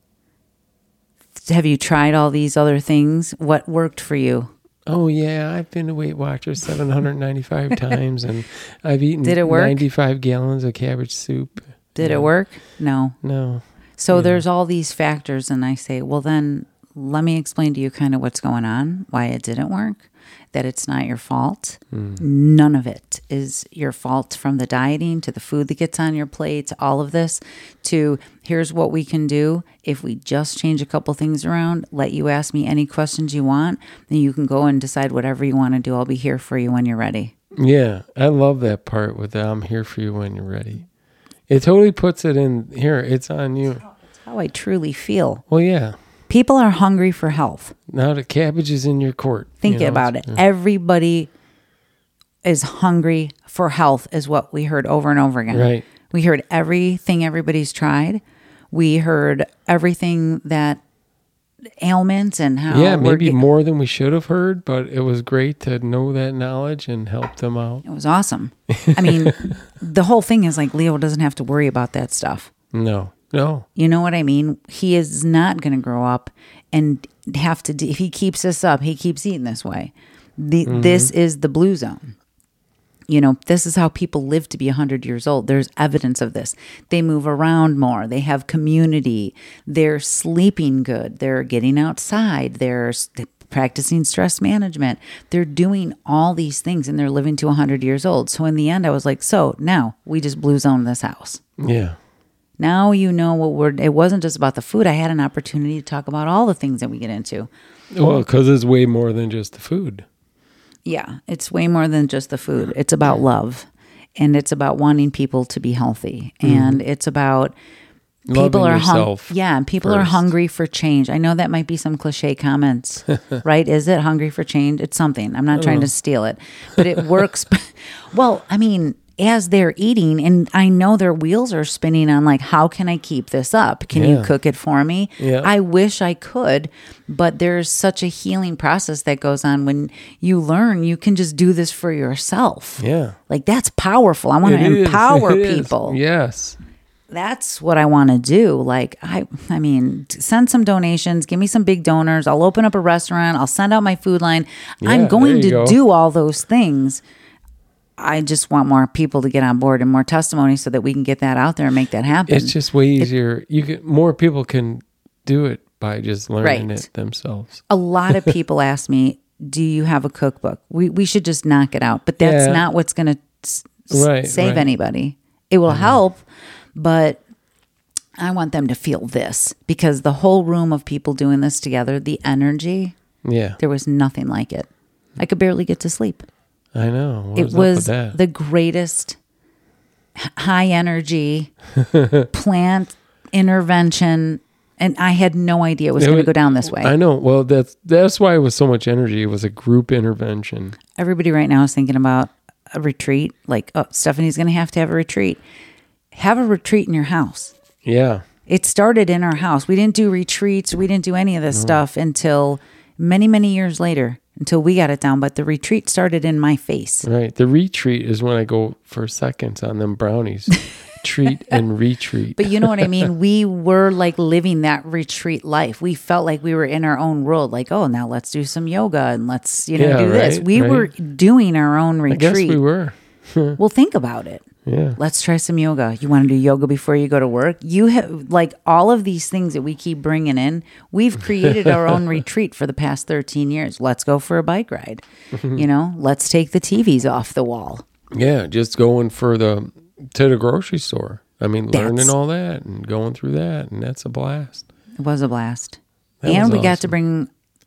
S1: Have you tried all these other things? What worked for you?
S2: Oh, yeah. I've been to Weight Watchers seven hundred ninety-five times, and I've eaten
S1: Did it work?
S2: ninety-five gallons of cabbage soup.
S1: Did
S2: No.
S1: it work? No.
S2: No.
S1: So
S2: Yeah.
S1: there's all these factors, and I say, well, then let me explain to you kind of what's going on, why it didn't work, that it's not your fault.
S2: Mm.
S1: None of it is your fault, from the dieting to the food that gets on your plate to all of this, to here's what we can do. If we just change a couple things around, let you ask me any questions you want, then you can go and decide whatever you want to do. I'll be here for you when you're ready.
S2: Yeah, I love that part with the, I'm here for you when you're ready. It totally puts it in here. It's on you.
S1: That's how I truly feel.
S2: Well, yeah.
S1: People are hungry for health.
S2: Now the cabbage is in your court.
S1: Think
S2: you know,
S1: about it.
S2: Yeah.
S1: Everybody is hungry for health, is what we heard over and over again.
S2: Right.
S1: We heard everything everybody's tried. We heard everything that ailments and how.
S2: Yeah,
S1: we're
S2: maybe
S1: get-
S2: more than we should have heard, but it was great to know that knowledge and help them out.
S1: It was awesome. I mean, the whole thing is like Leo doesn't have to worry about that stuff.
S2: No, no.
S1: You know what I mean? He is not going to grow up and have to, if he keeps this up, he keeps eating this way. The,
S2: Mm-hmm.
S1: This is the blue zone. You know, this is how people live to be one hundred years old. There's evidence of this. They move around more. They have community. They're sleeping good. They're getting outside. They're s- practicing stress management. They're doing all these things, and they're living to one hundred years old. So in the end, I was like, so now we just blue zone this house.
S2: Yeah.
S1: Now you know what we're, it wasn't just about the food. I had an opportunity to talk about all the things that we get into.
S2: Well, because it's way more than just the food.
S1: Yeah, it's way more than just the food. It's about love, and it's about wanting people to be healthy, and it's about people
S2: Loving
S1: are hung-
S2: yourself
S1: yeah, and people are
S2: first.
S1: hungry for change. I know that might be some cliche comments, right? Is it hungry for change? It's something. I'm not trying to steal it, but it works. Well, I mean, as they're eating, and I know their wheels are spinning on like, how can I keep this up? Can you
S2: Yeah.
S1: cook it for me?
S2: Yeah.
S1: I wish I could, but there's such a healing process that goes on when you learn you can just do this for yourself.
S2: Yeah.
S1: Like, that's powerful. I want to
S2: It is.
S1: empower
S2: It is.
S1: people.
S2: Yes.
S1: That's what I want to do. Like, I I mean, t- send some donations, give me some big donors. I'll open up a restaurant. I'll send out my food line.
S2: Yeah,
S1: I'm going
S2: there
S1: to
S2: you go.
S1: do all those things. I just want more people to get on board and more testimony so that we can get that out there and make that happen.
S2: It's just way easier. You can more people can do it by just learning
S1: Right.
S2: it themselves.
S1: A lot of people ask me, do you have a cookbook? We we should just knock it out. But that's
S2: Yeah.
S1: not what's going to s-
S2: Right,
S1: save
S2: right.
S1: anybody. It will help, but I want them to feel this, because the whole room of people doing this together, the energy,
S2: Yeah.
S1: there was nothing like it. I could barely get to sleep.
S2: I know. What
S1: It
S2: is up with
S1: was
S2: that?
S1: the greatest h- high energy plant intervention, and I had no idea it was
S2: It
S1: going to
S2: was-
S1: go down this way.
S2: I know. Well, that's that's why it was so much energy. It was a group intervention.
S1: Everybody right now is thinking about a retreat. Like, oh, Stephanie's going to have to have a retreat. Have a retreat in your house.
S2: Yeah.
S1: It started in our house. We didn't do retreats. We didn't do any of this stuff until many, many years later, until we got it down. But the retreat started in my face.
S2: Right. The retreat is when I go for seconds on them brownies. Treat and retreat.
S1: But you know what I mean? We were like living that retreat life. We felt like we were in our own world. Like, oh, now let's do some yoga and let's, you know,
S2: Yeah,
S1: do this.
S2: right,
S1: We
S2: right.
S1: were doing our own
S2: I
S1: retreat.
S2: guess we were.
S1: Well, think about it.
S2: Yeah.
S1: Let's try some yoga. You want to do yoga before you go to work? You have like all of these things that we keep bringing in. We've created our own retreat for the past thirteen years. Let's go for a bike ride. You know, let's take the T Vs off the wall.
S2: Yeah. Just going for the to the grocery store. I mean, learning
S1: That's-
S2: all that and going through that, and that's a blast.
S1: It was a blast.
S2: That
S1: and
S2: was
S1: we got to
S2: awesome.
S1: bring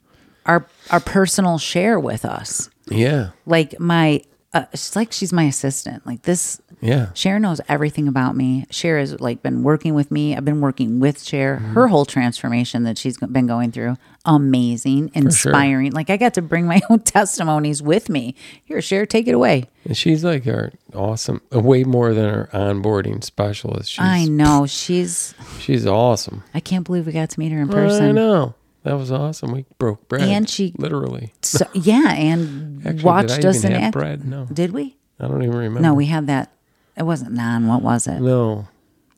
S1: our our personal share with us.
S2: Yeah.
S1: Like my uh, it's like she's my assistant. Like this
S2: Yeah.
S1: Cher knows everything about me. Cher has like been working with me. I've been working with Cher.
S2: Mm-hmm.
S1: Her whole transformation that she's been going through, amazing,
S2: sure.
S1: inspiring. Like I got to bring my own testimonies with me. Here, Cher, take it away.
S2: And she's like our awesome, way more than our onboarding specialist. She's,
S1: I know she's.
S2: She's awesome.
S1: I can't believe we got to meet her in
S2: I
S1: person.
S2: know. That was awesome. We broke bread.
S1: And she-
S2: literally.
S1: So, yeah, and
S2: Actually,
S1: watched
S2: did I
S1: us
S2: even
S1: in
S2: have
S1: act.
S2: bread? No.
S1: Did we?
S2: I don't even remember.
S1: No, we had that. It wasn't naan. What was it?
S2: No.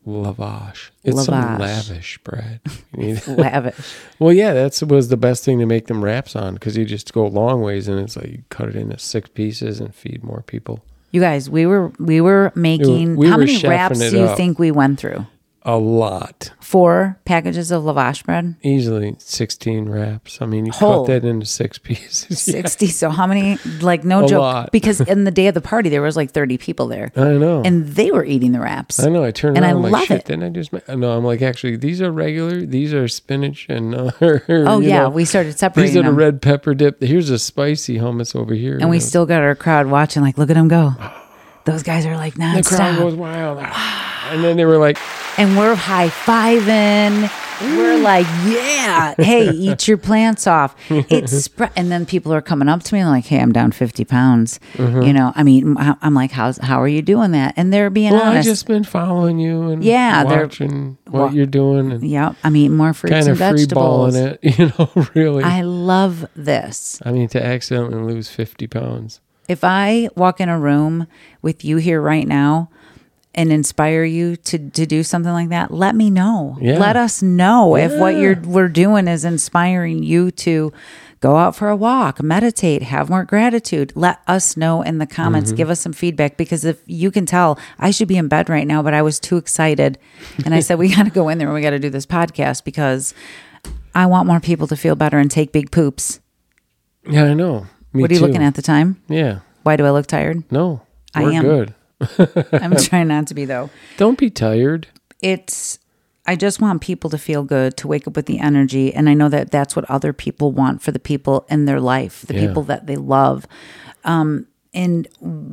S2: Lavash. It's some
S1: Lavash.
S2: lavish bread. You need-
S1: Lavish.
S2: well, yeah, that's was the best thing to make them wraps on, because you just go long ways, and it's like you cut it into six pieces and feed more people.
S1: You guys, we were we were making.
S2: We
S1: how
S2: were
S1: many
S2: chefing
S1: wraps
S2: it
S1: do you
S2: up.
S1: think we went through?
S2: a lot.
S1: Four packages of lavash bread?
S2: Easily sixteen wraps. I mean, you
S1: Whole.
S2: cut that into six pieces.
S1: sixty. Yeah. So how many, like no
S2: a
S1: joke,
S2: lot.
S1: because in the day of the party, there was like thirty people there.
S2: I know.
S1: And they were eating the wraps.
S2: I know. I turned
S1: and
S2: around
S1: I
S2: I'm like,
S1: love
S2: shit,
S1: it.
S2: didn't I just make, no, I'm like, actually, these are regular. These are spinach and, uh, oh
S1: yeah,
S2: know,
S1: we started separating
S2: these are the
S1: them.
S2: red pepper dip. Here's a spicy hummus over here.
S1: And we
S2: know.
S1: still got our crowd watching, like, look at them go. Those guys are like nonstop.
S2: The crowd goes wild. And then they were like,
S1: and we're high-fiving. We're like, yeah, hey, eat your plants off. It's spread. And then people are coming up to me and like, hey, I'm down fifty pounds. Mm-hmm. You know, I mean, I'm like, how's, how are you doing that? And they're being
S2: well,
S1: honest.
S2: I've just been following you and
S1: yeah,
S2: watching what
S1: well,
S2: you're doing. And
S1: yeah, I mean, more fruits
S2: kind
S1: and
S2: of
S1: vegetables.
S2: free balling it, you know, really.
S1: I love this.
S2: I mean, to accidentally lose fifty pounds.
S1: If I walk in a room with you here right now and inspire you to, to do something like that, let me know.
S2: Yeah.
S1: Let us know
S2: yeah.
S1: if what you're we're doing is inspiring you to go out for a walk, meditate, have more gratitude. Let us know in the comments. Mm-hmm. Give us some feedback, because if you can tell, I should be in bed right now, but I was too excited. And I said, we got to go in there and we got to do this podcast because I want more people to feel better and take big poops.
S2: Yeah, I know. Me
S1: what are you
S2: too.
S1: looking at the time?
S2: Yeah.
S1: Why do I look tired?
S2: No,
S1: I
S2: we're
S1: am.
S2: good.
S1: I'm trying not to be, though.
S2: Don't be tired.
S1: It's, I just want people to feel good, to wake up with the energy. And I know that that's what other people want for the people in their life, the
S2: yeah.
S1: people that they love. Um, and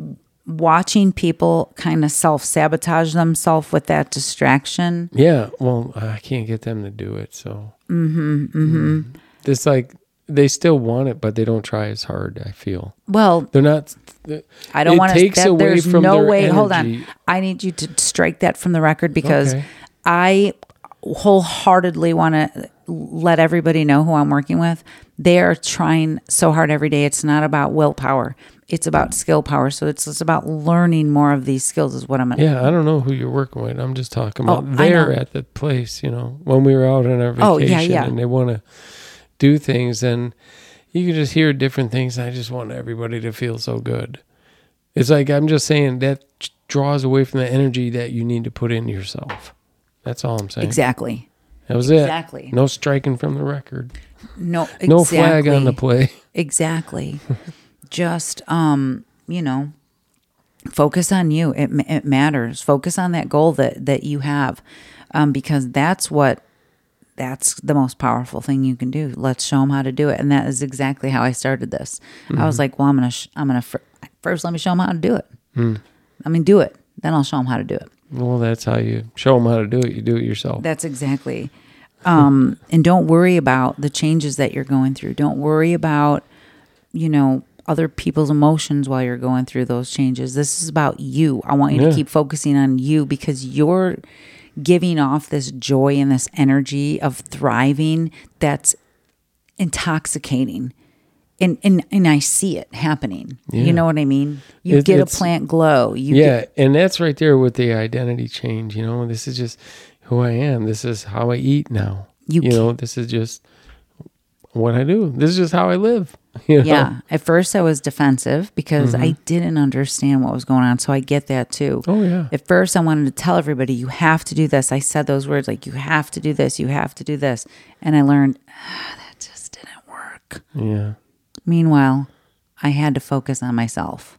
S1: watching people kind of self-sabotage themselves with that distraction.
S2: Yeah. Well, I can't get them to do it. So
S1: Mm-hmm, mm-hmm.
S2: it's like, they still want it, but they don't try as hard, I feel.
S1: Well,
S2: they're not.
S1: I don't want to.
S2: Takes
S1: that,
S2: away
S1: there's
S2: from
S1: no
S2: their
S1: way.
S2: energy.
S1: Hold on. I need you to strike that from the record, because
S2: Okay.
S1: I wholeheartedly want to let everybody know who I'm working with. They are trying so hard every day. It's not about willpower. It's about skill power. So it's just about learning more of these skills is what I'm going to.
S2: Yeah, I don't know who you're working with. I'm just talking about
S1: Oh, I
S2: there
S1: know.
S2: at the place, you know, when we were out on our vacation
S1: Oh, yeah, yeah.
S2: and they want to do things, and you can just hear different things. I just want everybody to feel so good. It's like, I'm just saying that draws away from the energy that you need to put into yourself. That's all I'm saying.
S1: Exactly.
S2: That was it.
S1: Exactly.
S2: No striking from the record.
S1: No, exactly.
S2: No flag on the play.
S1: Exactly. Just, um, you know, focus on you. It it matters. Focus on that goal that, that you have, um, because that's what, that's the most powerful thing you can do. Let's show them how to do it. And that is exactly how I started this. Mm-hmm. I was like, well, I'm going to, sh- I'm going to, fir- first let me show them how to do it. Mm. I mean, do it. Then I'll show them how to do it.
S2: Well, that's how you show them how to do it. You do it yourself.
S1: That's exactly. Um, and don't worry about the changes that you're going through. Don't worry about, you know, other people's emotions while you're going through those changes. This is about you. I want you
S2: Yeah.
S1: to keep focusing on you, because you're giving off this joy and this energy of thriving that's intoxicating. And, and and I see it happening.
S2: Yeah.
S1: You know what I mean? You
S2: It-
S1: get a
S2: it's-
S1: plant glow. You
S2: yeah,
S1: get,
S2: and that's right there with the identity change. You know, this is just who I am. This is how I eat now.
S1: You
S2: You, know, this is just what I do. This is just how I live. You know?
S1: yeah. At first I was defensive because
S2: Mm-hmm.
S1: I didn't understand what was going on. So I get that too.
S2: Oh yeah.
S1: At first I wanted to tell everybody, you have to do this. I said those words like, you have to do this. You have to do this. And I learned, ah, that just didn't work.
S2: Yeah.
S1: Meanwhile, I had to focus on myself,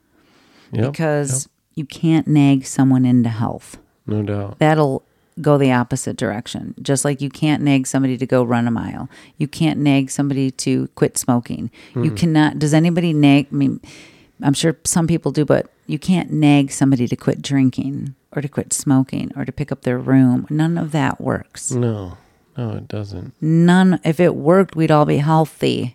S2: Yep.
S1: because
S2: Yep.
S1: you can't nag someone into health.
S2: No doubt.
S1: That'll go the opposite direction. Just like you can't nag somebody to go run a mile. You can't nag somebody to quit smoking.
S2: Hmm.
S1: You cannot, does anybody nag, I mean, I'm sure some people do, but you can't nag somebody to quit drinking or to quit smoking or to pick up their room. None of that works.
S2: No. No, it doesn't.
S1: None, if it worked, we'd all be healthy.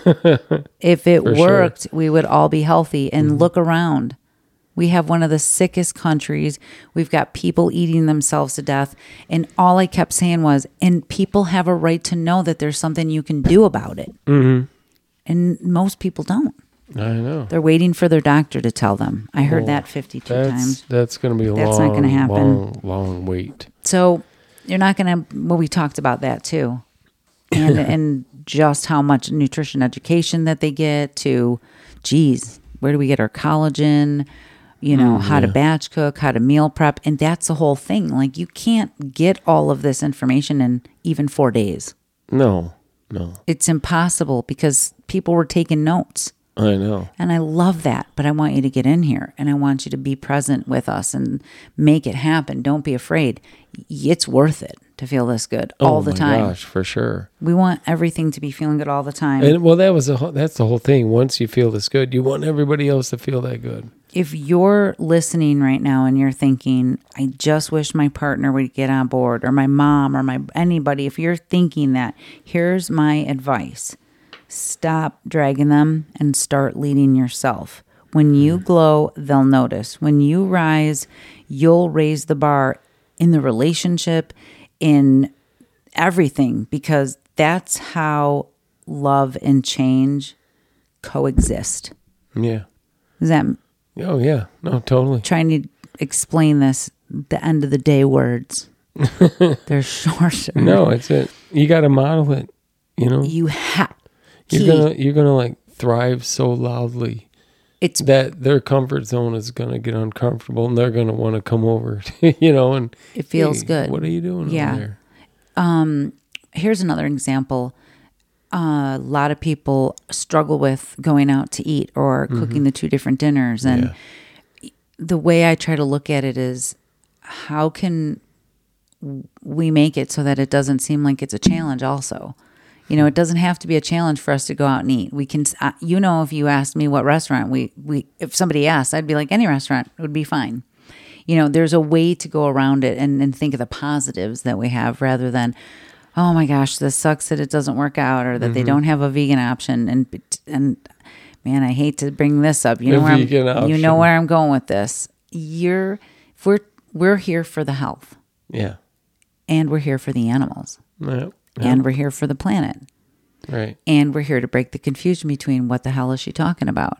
S1: If it
S2: For sure.
S1: worked, we would all be healthy. And
S2: Mm-hmm.
S1: look around. We have one of the sickest countries. We've got people eating themselves to death. And all I kept saying was, and people have a right to know that there's something you can do about it.
S2: Mm-hmm.
S1: And most people don't.
S2: I know.
S1: They're waiting for their doctor to tell them. I heard
S2: Well,
S1: that fifty-two
S2: That's
S1: times.
S2: that's going to be a
S1: That's
S2: long,
S1: not gonna happen.
S2: long, long wait.
S1: So you're not going to, well, we talked about that too. And, and just how much nutrition education that they get to, geez, where do we get our collagen? you know,
S2: Mm,
S1: how to
S2: yeah.
S1: batch cook, how to meal prep. And that's the whole thing. Like, you can't get all of this information in even four days.
S2: No, no.
S1: It's impossible because people were taking notes.
S2: I know.
S1: And I love that. But I want you to get in here and I want you to be present with us and make it happen. Don't be afraid. It's worth it to feel this good all
S2: oh
S1: the
S2: my
S1: time.
S2: gosh, for sure.
S1: We want everything to be feeling good all the time.
S2: And well, that was a whole, that's the whole thing. Once you feel this good, you want everybody else to feel that good.
S1: If you're listening right now and you're thinking, I just wish my partner would get on board, or my mom, or my anybody, if you're thinking that, here's my advice. Stop dragging them and start leading yourself. When you glow, they'll notice. When you rise, you'll raise the bar in the relationship, in everything, because that's how love and change coexist.
S2: Yeah.
S1: Is that
S2: Oh yeah. No, totally.
S1: trying to explain this, the end of the day words? They're short.
S2: No, it's it. You got to model it. You know,
S1: You have.
S2: you're gonna you're gonna like thrive so loudly
S1: It's
S2: that their comfort zone is gonna get uncomfortable, and they're gonna want to come over. You know, and
S1: It feels
S2: hey,
S1: good.
S2: What are you doing
S1: Yeah.
S2: over there?
S1: Um, here's another example. Uh, a lot of people struggle with going out to eat or cooking the two different dinners. And
S2: Yeah.
S1: the way I try to look at it is, how can we make it so that it doesn't seem like it's a challenge also? You know, it doesn't have to be a challenge for us to go out and eat. We can, uh, you know, if you asked me what restaurant we, we, if somebody asked, I'd be like, any restaurant would be fine. You know, there's a way to go around it and, and think of the positives that we have, rather than, oh my gosh, this sucks that it doesn't work out, or that mm-hmm. they don't have a vegan option. And, and man, I hate to bring this up. You know, where I'm, you know where I'm going with this. You're, we're, we're here for the health.
S2: Yeah.
S1: And we're here for the animals.
S2: Yeah.
S1: And we're here for the planet.
S2: Right.
S1: And we're here to break the confusion between what the hell is she talking about?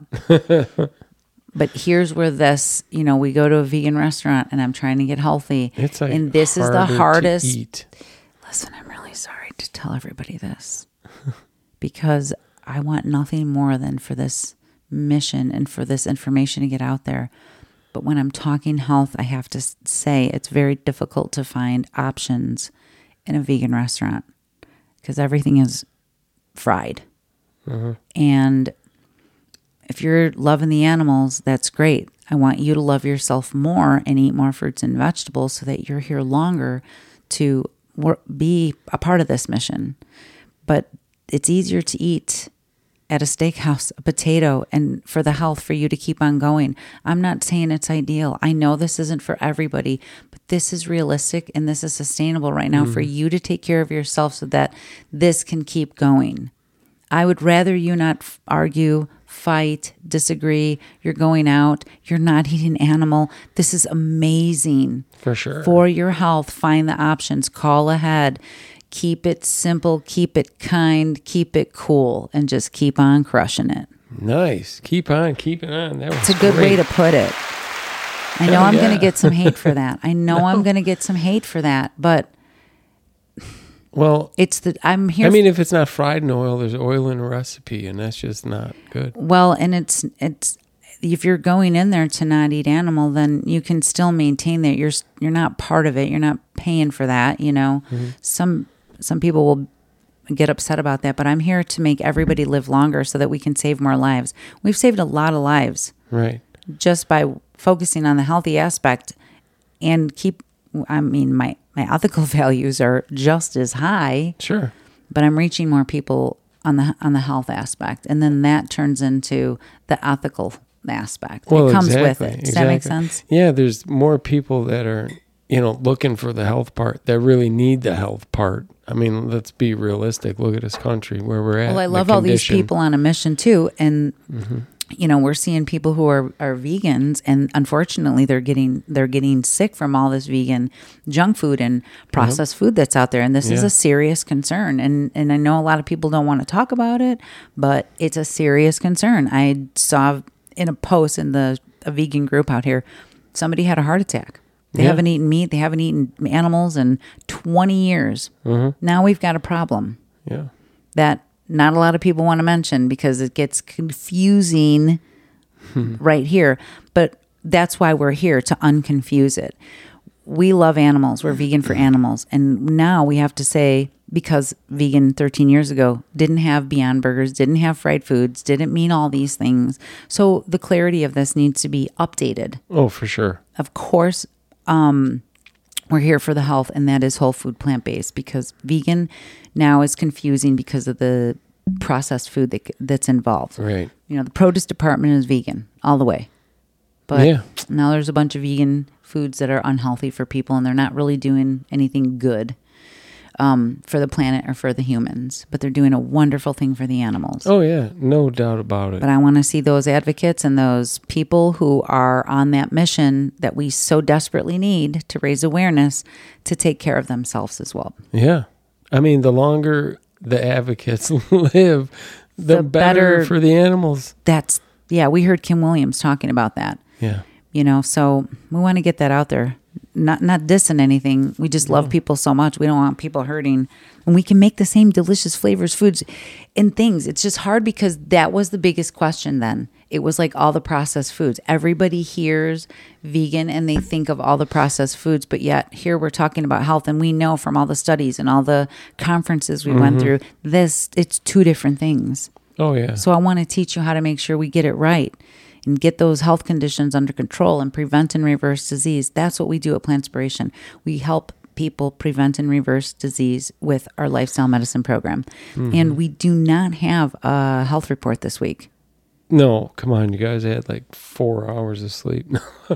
S1: But here's where this, you know, we go to a vegan restaurant and I'm trying to get healthy.
S2: It's like
S1: and this is the hardest.
S2: To eat.
S1: Listen, I'm really sorry to tell everybody this, because I want nothing more than for this mission and for this information to get out there. But when I'm talking health, I have to say it's very difficult to find options in a vegan restaurant, because everything is fried.
S2: Mm-hmm.
S1: And if you're loving the animals, that's great. I want you to love yourself more and eat more fruits and vegetables so that you're here longer to wor- be a part of this mission. But it's easier to eat at a steakhouse a potato and for the health, for you to keep on going. I'm not saying it's ideal. I know this isn't for everybody, but this is realistic and this is sustainable right now mm. for you to take care of yourself so that this can keep going. I would rather you not f- argue, fight, disagree. You're going out. You're not eating animal. This is amazing.
S2: For sure.
S1: For your health, find the options. Call ahead. Keep it simple. Keep it kind. Keep it cool. And just keep on crushing it.
S2: Nice. Keep on keeping on. That was
S1: It's a good
S2: great.
S1: way to put it. I know
S2: Hell
S1: I'm
S2: yeah.
S1: going to get some hate for that. I know no. I'm going to get some hate for that. But...
S2: Well,
S1: it's the I'm here.
S2: I mean, if it's not fried in oil, there's oil in a recipe, and that's just not good.
S1: Well, and it's it's if you're going in there to not eat animal, then you can still maintain that you're you're not part of it. You're not paying for that. You know, mm-hmm. some some people will get upset about that, but I'm here to make everybody live longer so that we can save more lives. We've saved a lot of lives,
S2: right?
S1: Just by focusing on the healthy aspect and keep. I mean, my. My ethical values are just as high.
S2: Sure.
S1: But I'm reaching more people on the on the health aspect. And then that turns into the ethical aspect.
S2: Well,
S1: it comes
S2: exactly,
S1: with it. Does
S2: exactly.
S1: that make sense?
S2: Yeah, there's more people that are, you know, looking for the health part, that really need the health part. I mean, let's be realistic. Look at this country where we're at.
S1: Well, I love all these people on a mission too. And mm-hmm. you know, we're seeing people who are, are vegans, and unfortunately they're getting they're getting sick from all this vegan junk food and processed yep. food that's out there. And this yeah. is a serious concern. And and I know a lot of people don't want to talk about it, but it's a serious concern. I saw in a post in the a vegan group out here, somebody had a heart attack. They yeah. haven't eaten meat, they haven't eaten animals in twenty years. Mm-hmm. Now we've got a problem.
S2: Yeah.
S1: That not a lot of people want to mention because it gets confusing right here. But that's why we're here, to unconfuse it. We love animals. We're vegan for animals. And now we have to say, because vegan thirteen years ago didn't have Beyond Burgers, didn't have fried foods, didn't mean all these things. So the clarity of this needs to be updated.
S2: Oh, for sure.
S1: Of course, um, we're here for the health, and that is whole food, plant-based, because vegan now is confusing because of the processed food that, that's involved.
S2: Right.
S1: You know, the produce department is vegan all the way. But
S2: Yeah.
S1: now there's a bunch of vegan foods that are unhealthy for people, and they're not really doing anything good um, for the planet or for the humans. But they're doing a wonderful thing for the animals.
S2: Oh, yeah. No doubt about it.
S1: But I want to see those advocates and those people who are on that mission that we so desperately need to raise awareness to take care of themselves as well.
S2: Yeah. I mean, the longer the advocates live, the,
S1: The
S2: better,
S1: better-
S2: for the animals.
S1: That's, yeah, we heard Kim Williams talking about that.
S2: Yeah.
S1: You know, so we want to get that out there. Not not dissing anything. We just love people so much. We don't want people hurting. And we can make the same delicious flavors, foods, and things. It's just hard because that was the biggest question then. It was like all the processed foods. Everybody hears vegan and they think of all the processed foods, but yet here we're talking about health, and we know from all the studies and all the conferences we went through, this it's two different things.
S2: Oh, yeah.
S1: So I want to teach you how to make sure we get it right and get those health conditions under control and prevent and reverse disease. That's what we do at Plantspiration. We help people prevent and reverse disease with our lifestyle medicine program. And we do not have a health report this week.
S2: No, come on, you guys had like four hours of sleep.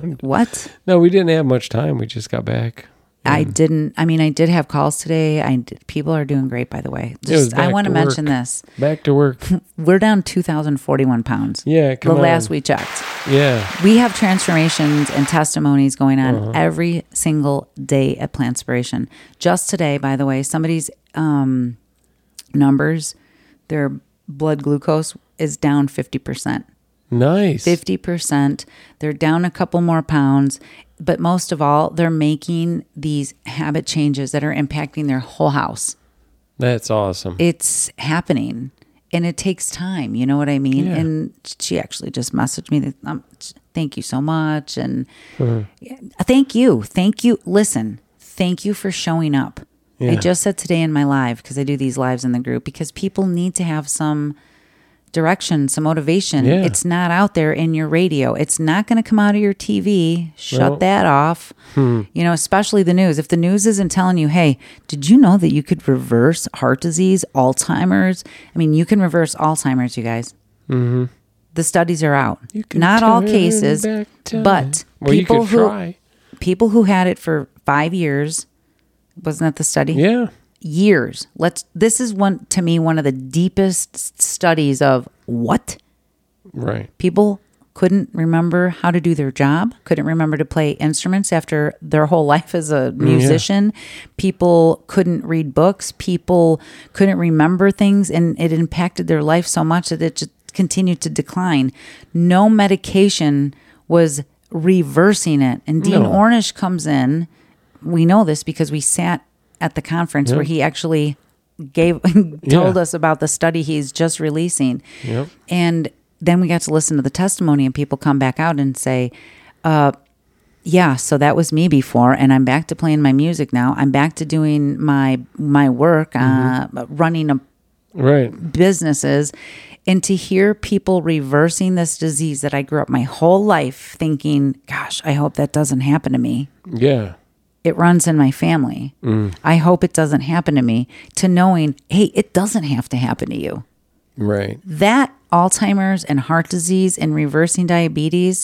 S1: What?
S2: No, we didn't have much time. We just got back.
S1: I didn't. I mean, I did have calls today. I did, people are doing great, by the way.
S2: It was
S1: Just, I
S2: back
S1: want to
S2: to
S1: mention
S2: work.
S1: this.
S2: Back to work.
S1: We're down two thousand forty-one pounds.
S2: Yeah, come
S1: the
S2: on.
S1: last we checked.
S2: Yeah.
S1: We have transformations and testimonies going on
S2: Uh-huh.
S1: every single day at Plantspiration. Just today, by the way, somebody's um, numbers, their blood glucose is down fifty percent.
S2: Nice.
S1: fifty percent. They're down a couple more pounds. But most of all, they're making these habit changes that are impacting their whole house.
S2: That's awesome.
S1: It's happening. And it takes time. You know what I mean?
S2: Yeah.
S1: And she actually just messaged me that, um, thank you so much. And
S2: Mhm.
S1: yeah, thank you. Thank you. Listen, thank you for showing up.
S2: Yeah.
S1: I just said today in my live, because I do these lives in the group, because people need to have some direction, some motivation.
S2: Yeah.
S1: It's not out there in your radio. It's not going to come out of your T V. Shut
S2: No.
S1: that off.
S2: Hmm.
S1: You know, especially the news. If the news isn't telling you, hey, did you know that you could reverse heart disease, Alzheimer's? I mean, you can reverse Alzheimer's, you guys.
S2: Mm-hmm.
S1: The studies are out.
S2: You can
S1: Not all
S2: turn
S1: cases,
S2: back time.
S1: but
S2: Well, you
S1: people
S2: could
S1: who
S2: try.
S1: people who had it for five years, wasn't that the study?
S2: Yeah.
S1: Years. Let's. This is one to me one of the deepest s- studies of what
S2: Right.
S1: people couldn't remember how to do their job, couldn't remember to play instruments after their whole life as a musician. People couldn't read books. People couldn't remember things, and it impacted their life so much that it just continued to decline. No medication was reversing it. And Dean
S2: No.
S1: Ornish comes in. We know this because we sat at the conference
S2: Yep.
S1: where he actually gave told us about the study he's just releasing.
S2: Yep.
S1: And then we got to listen to the testimony, and people come back out and say, uh, yeah, so that was me before, and I'm back to playing my music now. I'm back to doing my my work, uh, running a
S2: Right.
S1: businesses. And to hear people reversing this disease that I grew up my whole life thinking, gosh, I hope that doesn't happen to me.
S2: Yeah.
S1: It runs in my family. I hope it doesn't happen to me. To knowing, hey, it doesn't have to happen to you.
S2: Right.
S1: That Alzheimer's and heart disease and reversing diabetes,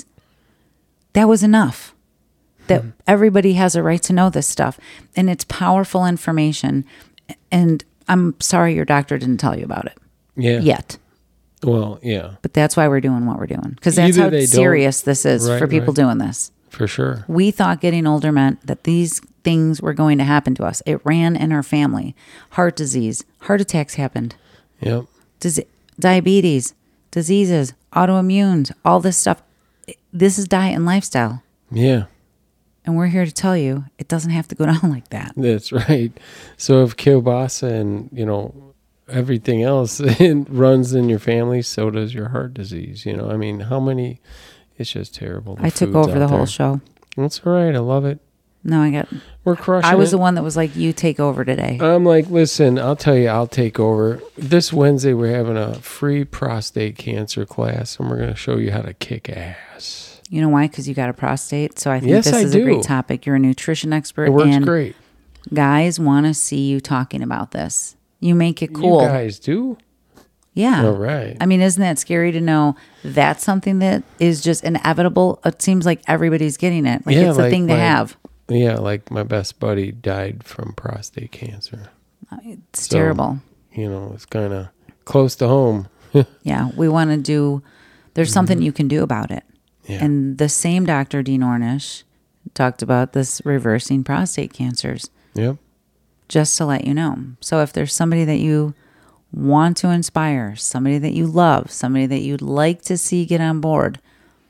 S1: that was enough. That everybody has a right to know this stuff. And it's powerful information. And I'm sorry your doctor didn't tell you about it
S2: Yeah.
S1: yet.
S2: Well, yeah,
S1: But that's why we're doing what we're doing. Because that's
S2: Either
S1: how
S2: they don't-
S1: serious this is
S2: Right,
S1: for people
S2: right.
S1: doing this.
S2: for sure.
S1: We thought getting older meant that these things were going to happen to us. It ran in our family. Heart disease, heart attacks happened.
S2: Yep.
S1: Dis- diabetes, diseases, autoimmunes, all this stuff. This is diet and lifestyle.
S2: Yeah.
S1: And we're here to tell you it doesn't have to go down like that.
S2: That's right. So if kielbasa and, you know, everything else runs in your family, so does your heart disease. You know, I mean, how many, It's just terrible. The
S1: I took
S2: food's
S1: over the
S2: out
S1: whole
S2: there.
S1: show.
S2: That's all right. I love it.
S1: No, I got.
S2: We're crushing
S1: I was
S2: it.
S1: the one that was like, "You take over today."
S2: I'm like, listen, I'll tell you, I'll take over. This Wednesday, we're having a free prostate cancer class, and we're going to show you how to kick ass.
S1: You know why? Because you got a prostate. So I think
S2: Yes,
S1: this
S2: I
S1: is
S2: do.
S1: a great topic. You're a nutrition expert.
S2: It works
S1: and
S2: great.
S1: Guys want to see you talking about this. You make it cool.
S2: You guys do?
S1: Yeah.
S2: All right.
S1: I mean, isn't that scary to know that's something that is just inevitable? It seems like everybody's getting it. Like
S2: Yeah,
S1: it's a
S2: like
S1: thing to
S2: my-
S1: have.
S2: Yeah, like my best buddy died from prostate cancer.
S1: It's
S2: So,
S1: terrible.
S2: You know, it's kind of close to home.
S1: Yeah. We want to do, there's something you can do about it.
S2: Yeah.
S1: And the same Doctor Dean Ornish talked about this reversing prostate cancers,
S2: Yep.
S1: just to let you know. So if there's somebody that you want to inspire, somebody that you love, somebody that you'd like to see get on board,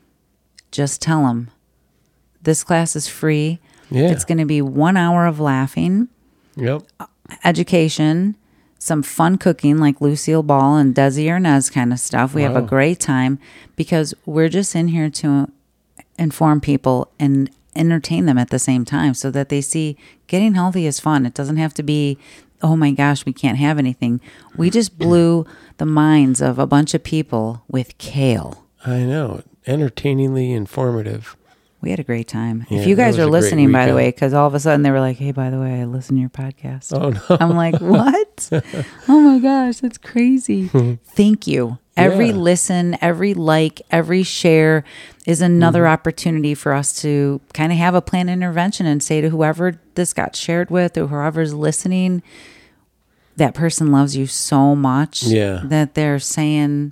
S1: just tell them this class is free.
S2: Yeah.
S1: It's going to be one hour of laughing,
S2: Yep.
S1: education, some fun cooking like Lucille Ball and Desi Arnaz kind of stuff. We have a
S2: Wow.
S1: great time because we're just in here to inform people and entertain them at the same time so that they see getting healthy is fun. It doesn't have to be, oh my gosh, we can't have anything. We just blew the minds of a bunch of people with kale.
S2: I know. Entertainingly informative.
S1: We had a great time.
S2: Yeah,
S1: if you
S2: that
S1: guys
S2: was
S1: are
S2: a great
S1: listening, by the
S2: weekend.
S1: way, because all of a sudden they were like, hey, by the way, I listen to your podcast.
S2: Oh, no.
S1: I'm like, what? Oh my gosh, that's crazy. Thank you. Every
S2: Yeah.
S1: listen, every like, every share is another
S2: Mm-hmm.
S1: opportunity for us to kind of have a planned intervention and say to whoever this got shared with or whoever's listening, that person loves you so much
S2: Yeah.
S1: that they're saying,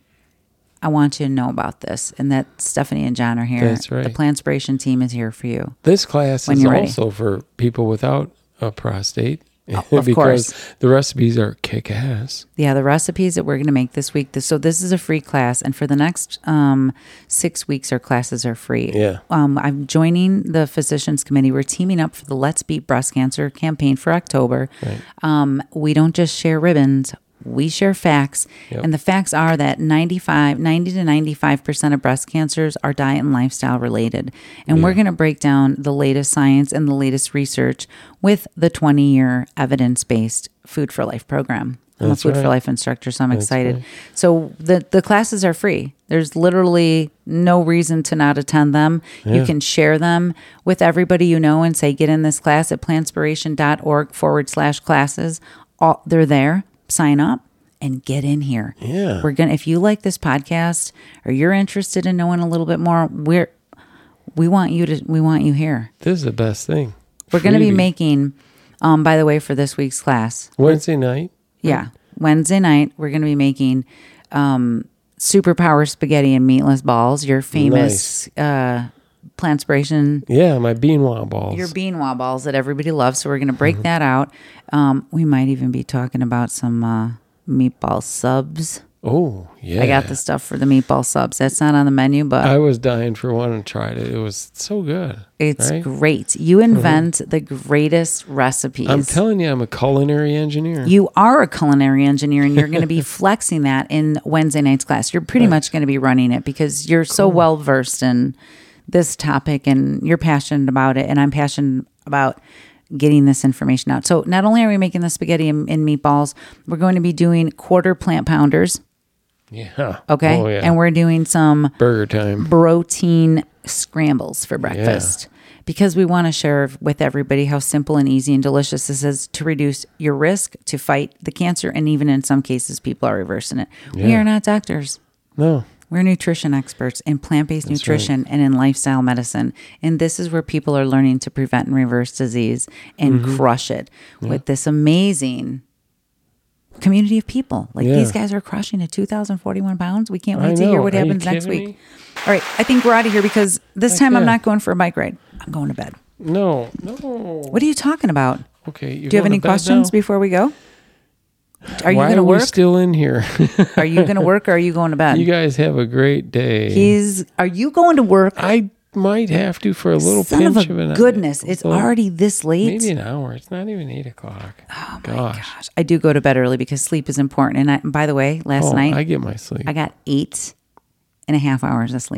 S1: I want you to know about this, and that Stephanie and John are here.
S2: That's right.
S1: The Planspiration team is here for you.
S2: This class
S1: When
S2: is
S1: you're ready.
S2: also for people without a prostate.
S1: Oh, of
S2: because
S1: course.
S2: the recipes are kick ass.
S1: Yeah, the recipes that we're going to make this week. This, so this is a free class, and for the next um, six weeks, our classes are free.
S2: Yeah.
S1: Um, I'm joining the Physicians Committee. We're teaming up for the Let's Beat Breast Cancer campaign for October.
S2: Right.
S1: Um, we don't just share ribbons. We share facts,
S2: Yep.
S1: and the facts are that ninety-five, ninety to ninety-five percent of breast cancers are diet and lifestyle related. And we're going to break down the latest science and the latest research with the twenty-year evidence-based Food for Life program. I'm
S2: That's
S1: a Food
S2: right.
S1: for Life instructor, so I'm
S2: That's
S1: excited.
S2: right.
S1: So the, the classes are free. There's literally no reason to not attend them. You
S2: Yeah.
S1: can share them with everybody you know and say, get in this class at planspiration.org forward slash classes. All, they're there. Sign up and get in here.
S2: Yeah.
S1: We're gonna if you like this podcast or you're interested in knowing a little bit more, we're we want you to we want you here.
S2: This is the best thing.
S1: We're gonna be
S2: Freebie.
S1: making um by the way, for this week's class.
S2: Wednesday night.
S1: Yeah. Wednesday night we're gonna be making um superpower spaghetti and meatless balls, your famous uh Planspiration,
S2: Yeah, my beanwa balls.
S1: your beanwa balls that everybody loves. So we're going to break that out. Um, we might even be talking about some uh, meatball subs.
S2: oh, yeah.
S1: I got the stuff for the meatball subs. That's not on the menu, but
S2: I was dying for one and tried it. It was so good.
S1: it's
S2: right?
S1: great. You invent the greatest recipes.
S2: I'm telling you, I'm a culinary engineer.
S1: You are a culinary engineer, and you're going to be flexing that in Wednesday night's class. You're pretty much going to be running it because you're so well versed in this topic and you're passionate about it, and I'm passionate about getting this information out. So not only are we making the spaghetti and, and meatballs, we're going to be doing quarter plant pounders.
S2: yeah.
S1: Okay.
S2: Oh, yeah.
S1: And we're doing some
S2: Burger time.
S1: protein scrambles for breakfast because we want to share with everybody how simple and easy and delicious this is to reduce your risk to fight the cancer. And even in some cases, people are reversing it. We
S2: Yeah.
S1: are not doctors.
S2: No.
S1: We're nutrition experts in plant-based
S2: That's
S1: nutrition and in lifestyle medicine. And this is where people are learning to prevent and reverse disease and
S2: Mm-hmm.
S1: crush it with this amazing community of people. Like
S2: Yeah.
S1: these guys are crushing it, two thousand forty-one pounds. We can't
S2: I
S1: wait to hear
S2: know.
S1: what
S2: Are you
S1: happens next
S2: kidding
S1: week.
S2: me?
S1: All right. I think we're out of here because this
S2: Heck
S1: time I'm
S2: yeah.
S1: not going for a bike ride. I'm going to bed.
S2: No. No.
S1: What are you talking about?
S2: Okay.
S1: Do you have any questions before we go? Are you
S2: Why
S1: going to
S2: are we
S1: work?
S2: still in here?
S1: Are you going to work or are you going to bed?
S2: You guys have a great day.
S1: He's. Are you going to work?
S2: I might have to for a little
S1: Son
S2: pinch
S1: of
S2: of an
S1: a goodness, it's
S2: well,
S1: already this late.
S2: maybe an hour. It's not even eight o'clock. Oh
S1: my
S2: gosh.
S1: gosh, I do go to bed early because sleep is important. And I, by the way, last
S2: Oh,
S1: night
S2: I
S1: I,
S2: get my sleep.
S1: got eight and a half hours of sleep.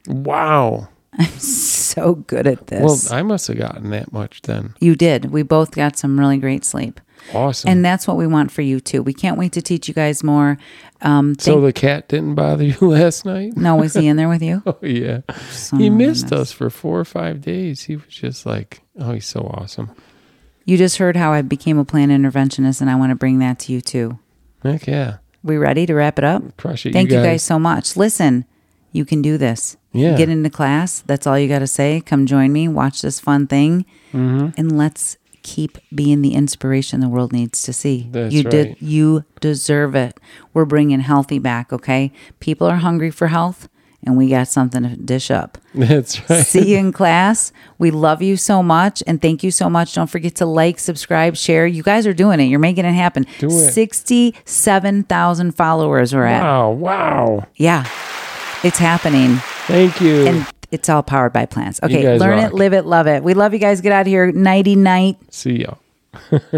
S2: Wow.
S1: I'm so good at this.
S2: Well, I must have gotten that much then.
S1: You did. We both got some really great sleep.
S2: Awesome.
S1: And that's what we want for you, too. We can't wait to teach you guys more. Um,
S2: so
S1: thank-
S2: the cat didn't bother you last night?
S1: No, was he in there with you?
S2: Oh, yeah.
S1: So
S2: he missed
S1: goodness.
S2: us for four or five days. He was just like, oh, he's so awesome.
S1: You just heard how I became a plant interventionist, and I want to bring that to you, too.
S2: Heck yeah.
S1: We ready to wrap it up?
S2: Crush it,
S1: Thank
S2: you
S1: you
S2: guys.
S1: guys so much. Listen, you can do this.
S2: Yeah.
S1: Get into class. That's all you got to say. Come join me. Watch this fun thing.
S2: Mm-hmm.
S1: And let's keep being the inspiration the world needs to see.
S2: That's
S1: you
S2: right.
S1: did. You deserve it. We're bringing healthy back, okay? People are hungry for health, and we got something to dish up.
S2: That's right.
S1: See you in class. We love you so much, and thank you so much. Don't forget to like, subscribe, share. You guys are doing it. You're making it happen.
S2: Do it.
S1: sixty-seven thousand followers we're at.
S2: Wow. Wow.
S1: Yeah, it's happening.
S2: Thank you.
S1: And it's all powered by plants.
S2: You
S1: Okay,
S2: guys
S1: learn
S2: rock.
S1: it, live it, love it. We love you guys. Get out of here. Nighty night.
S2: See y'all.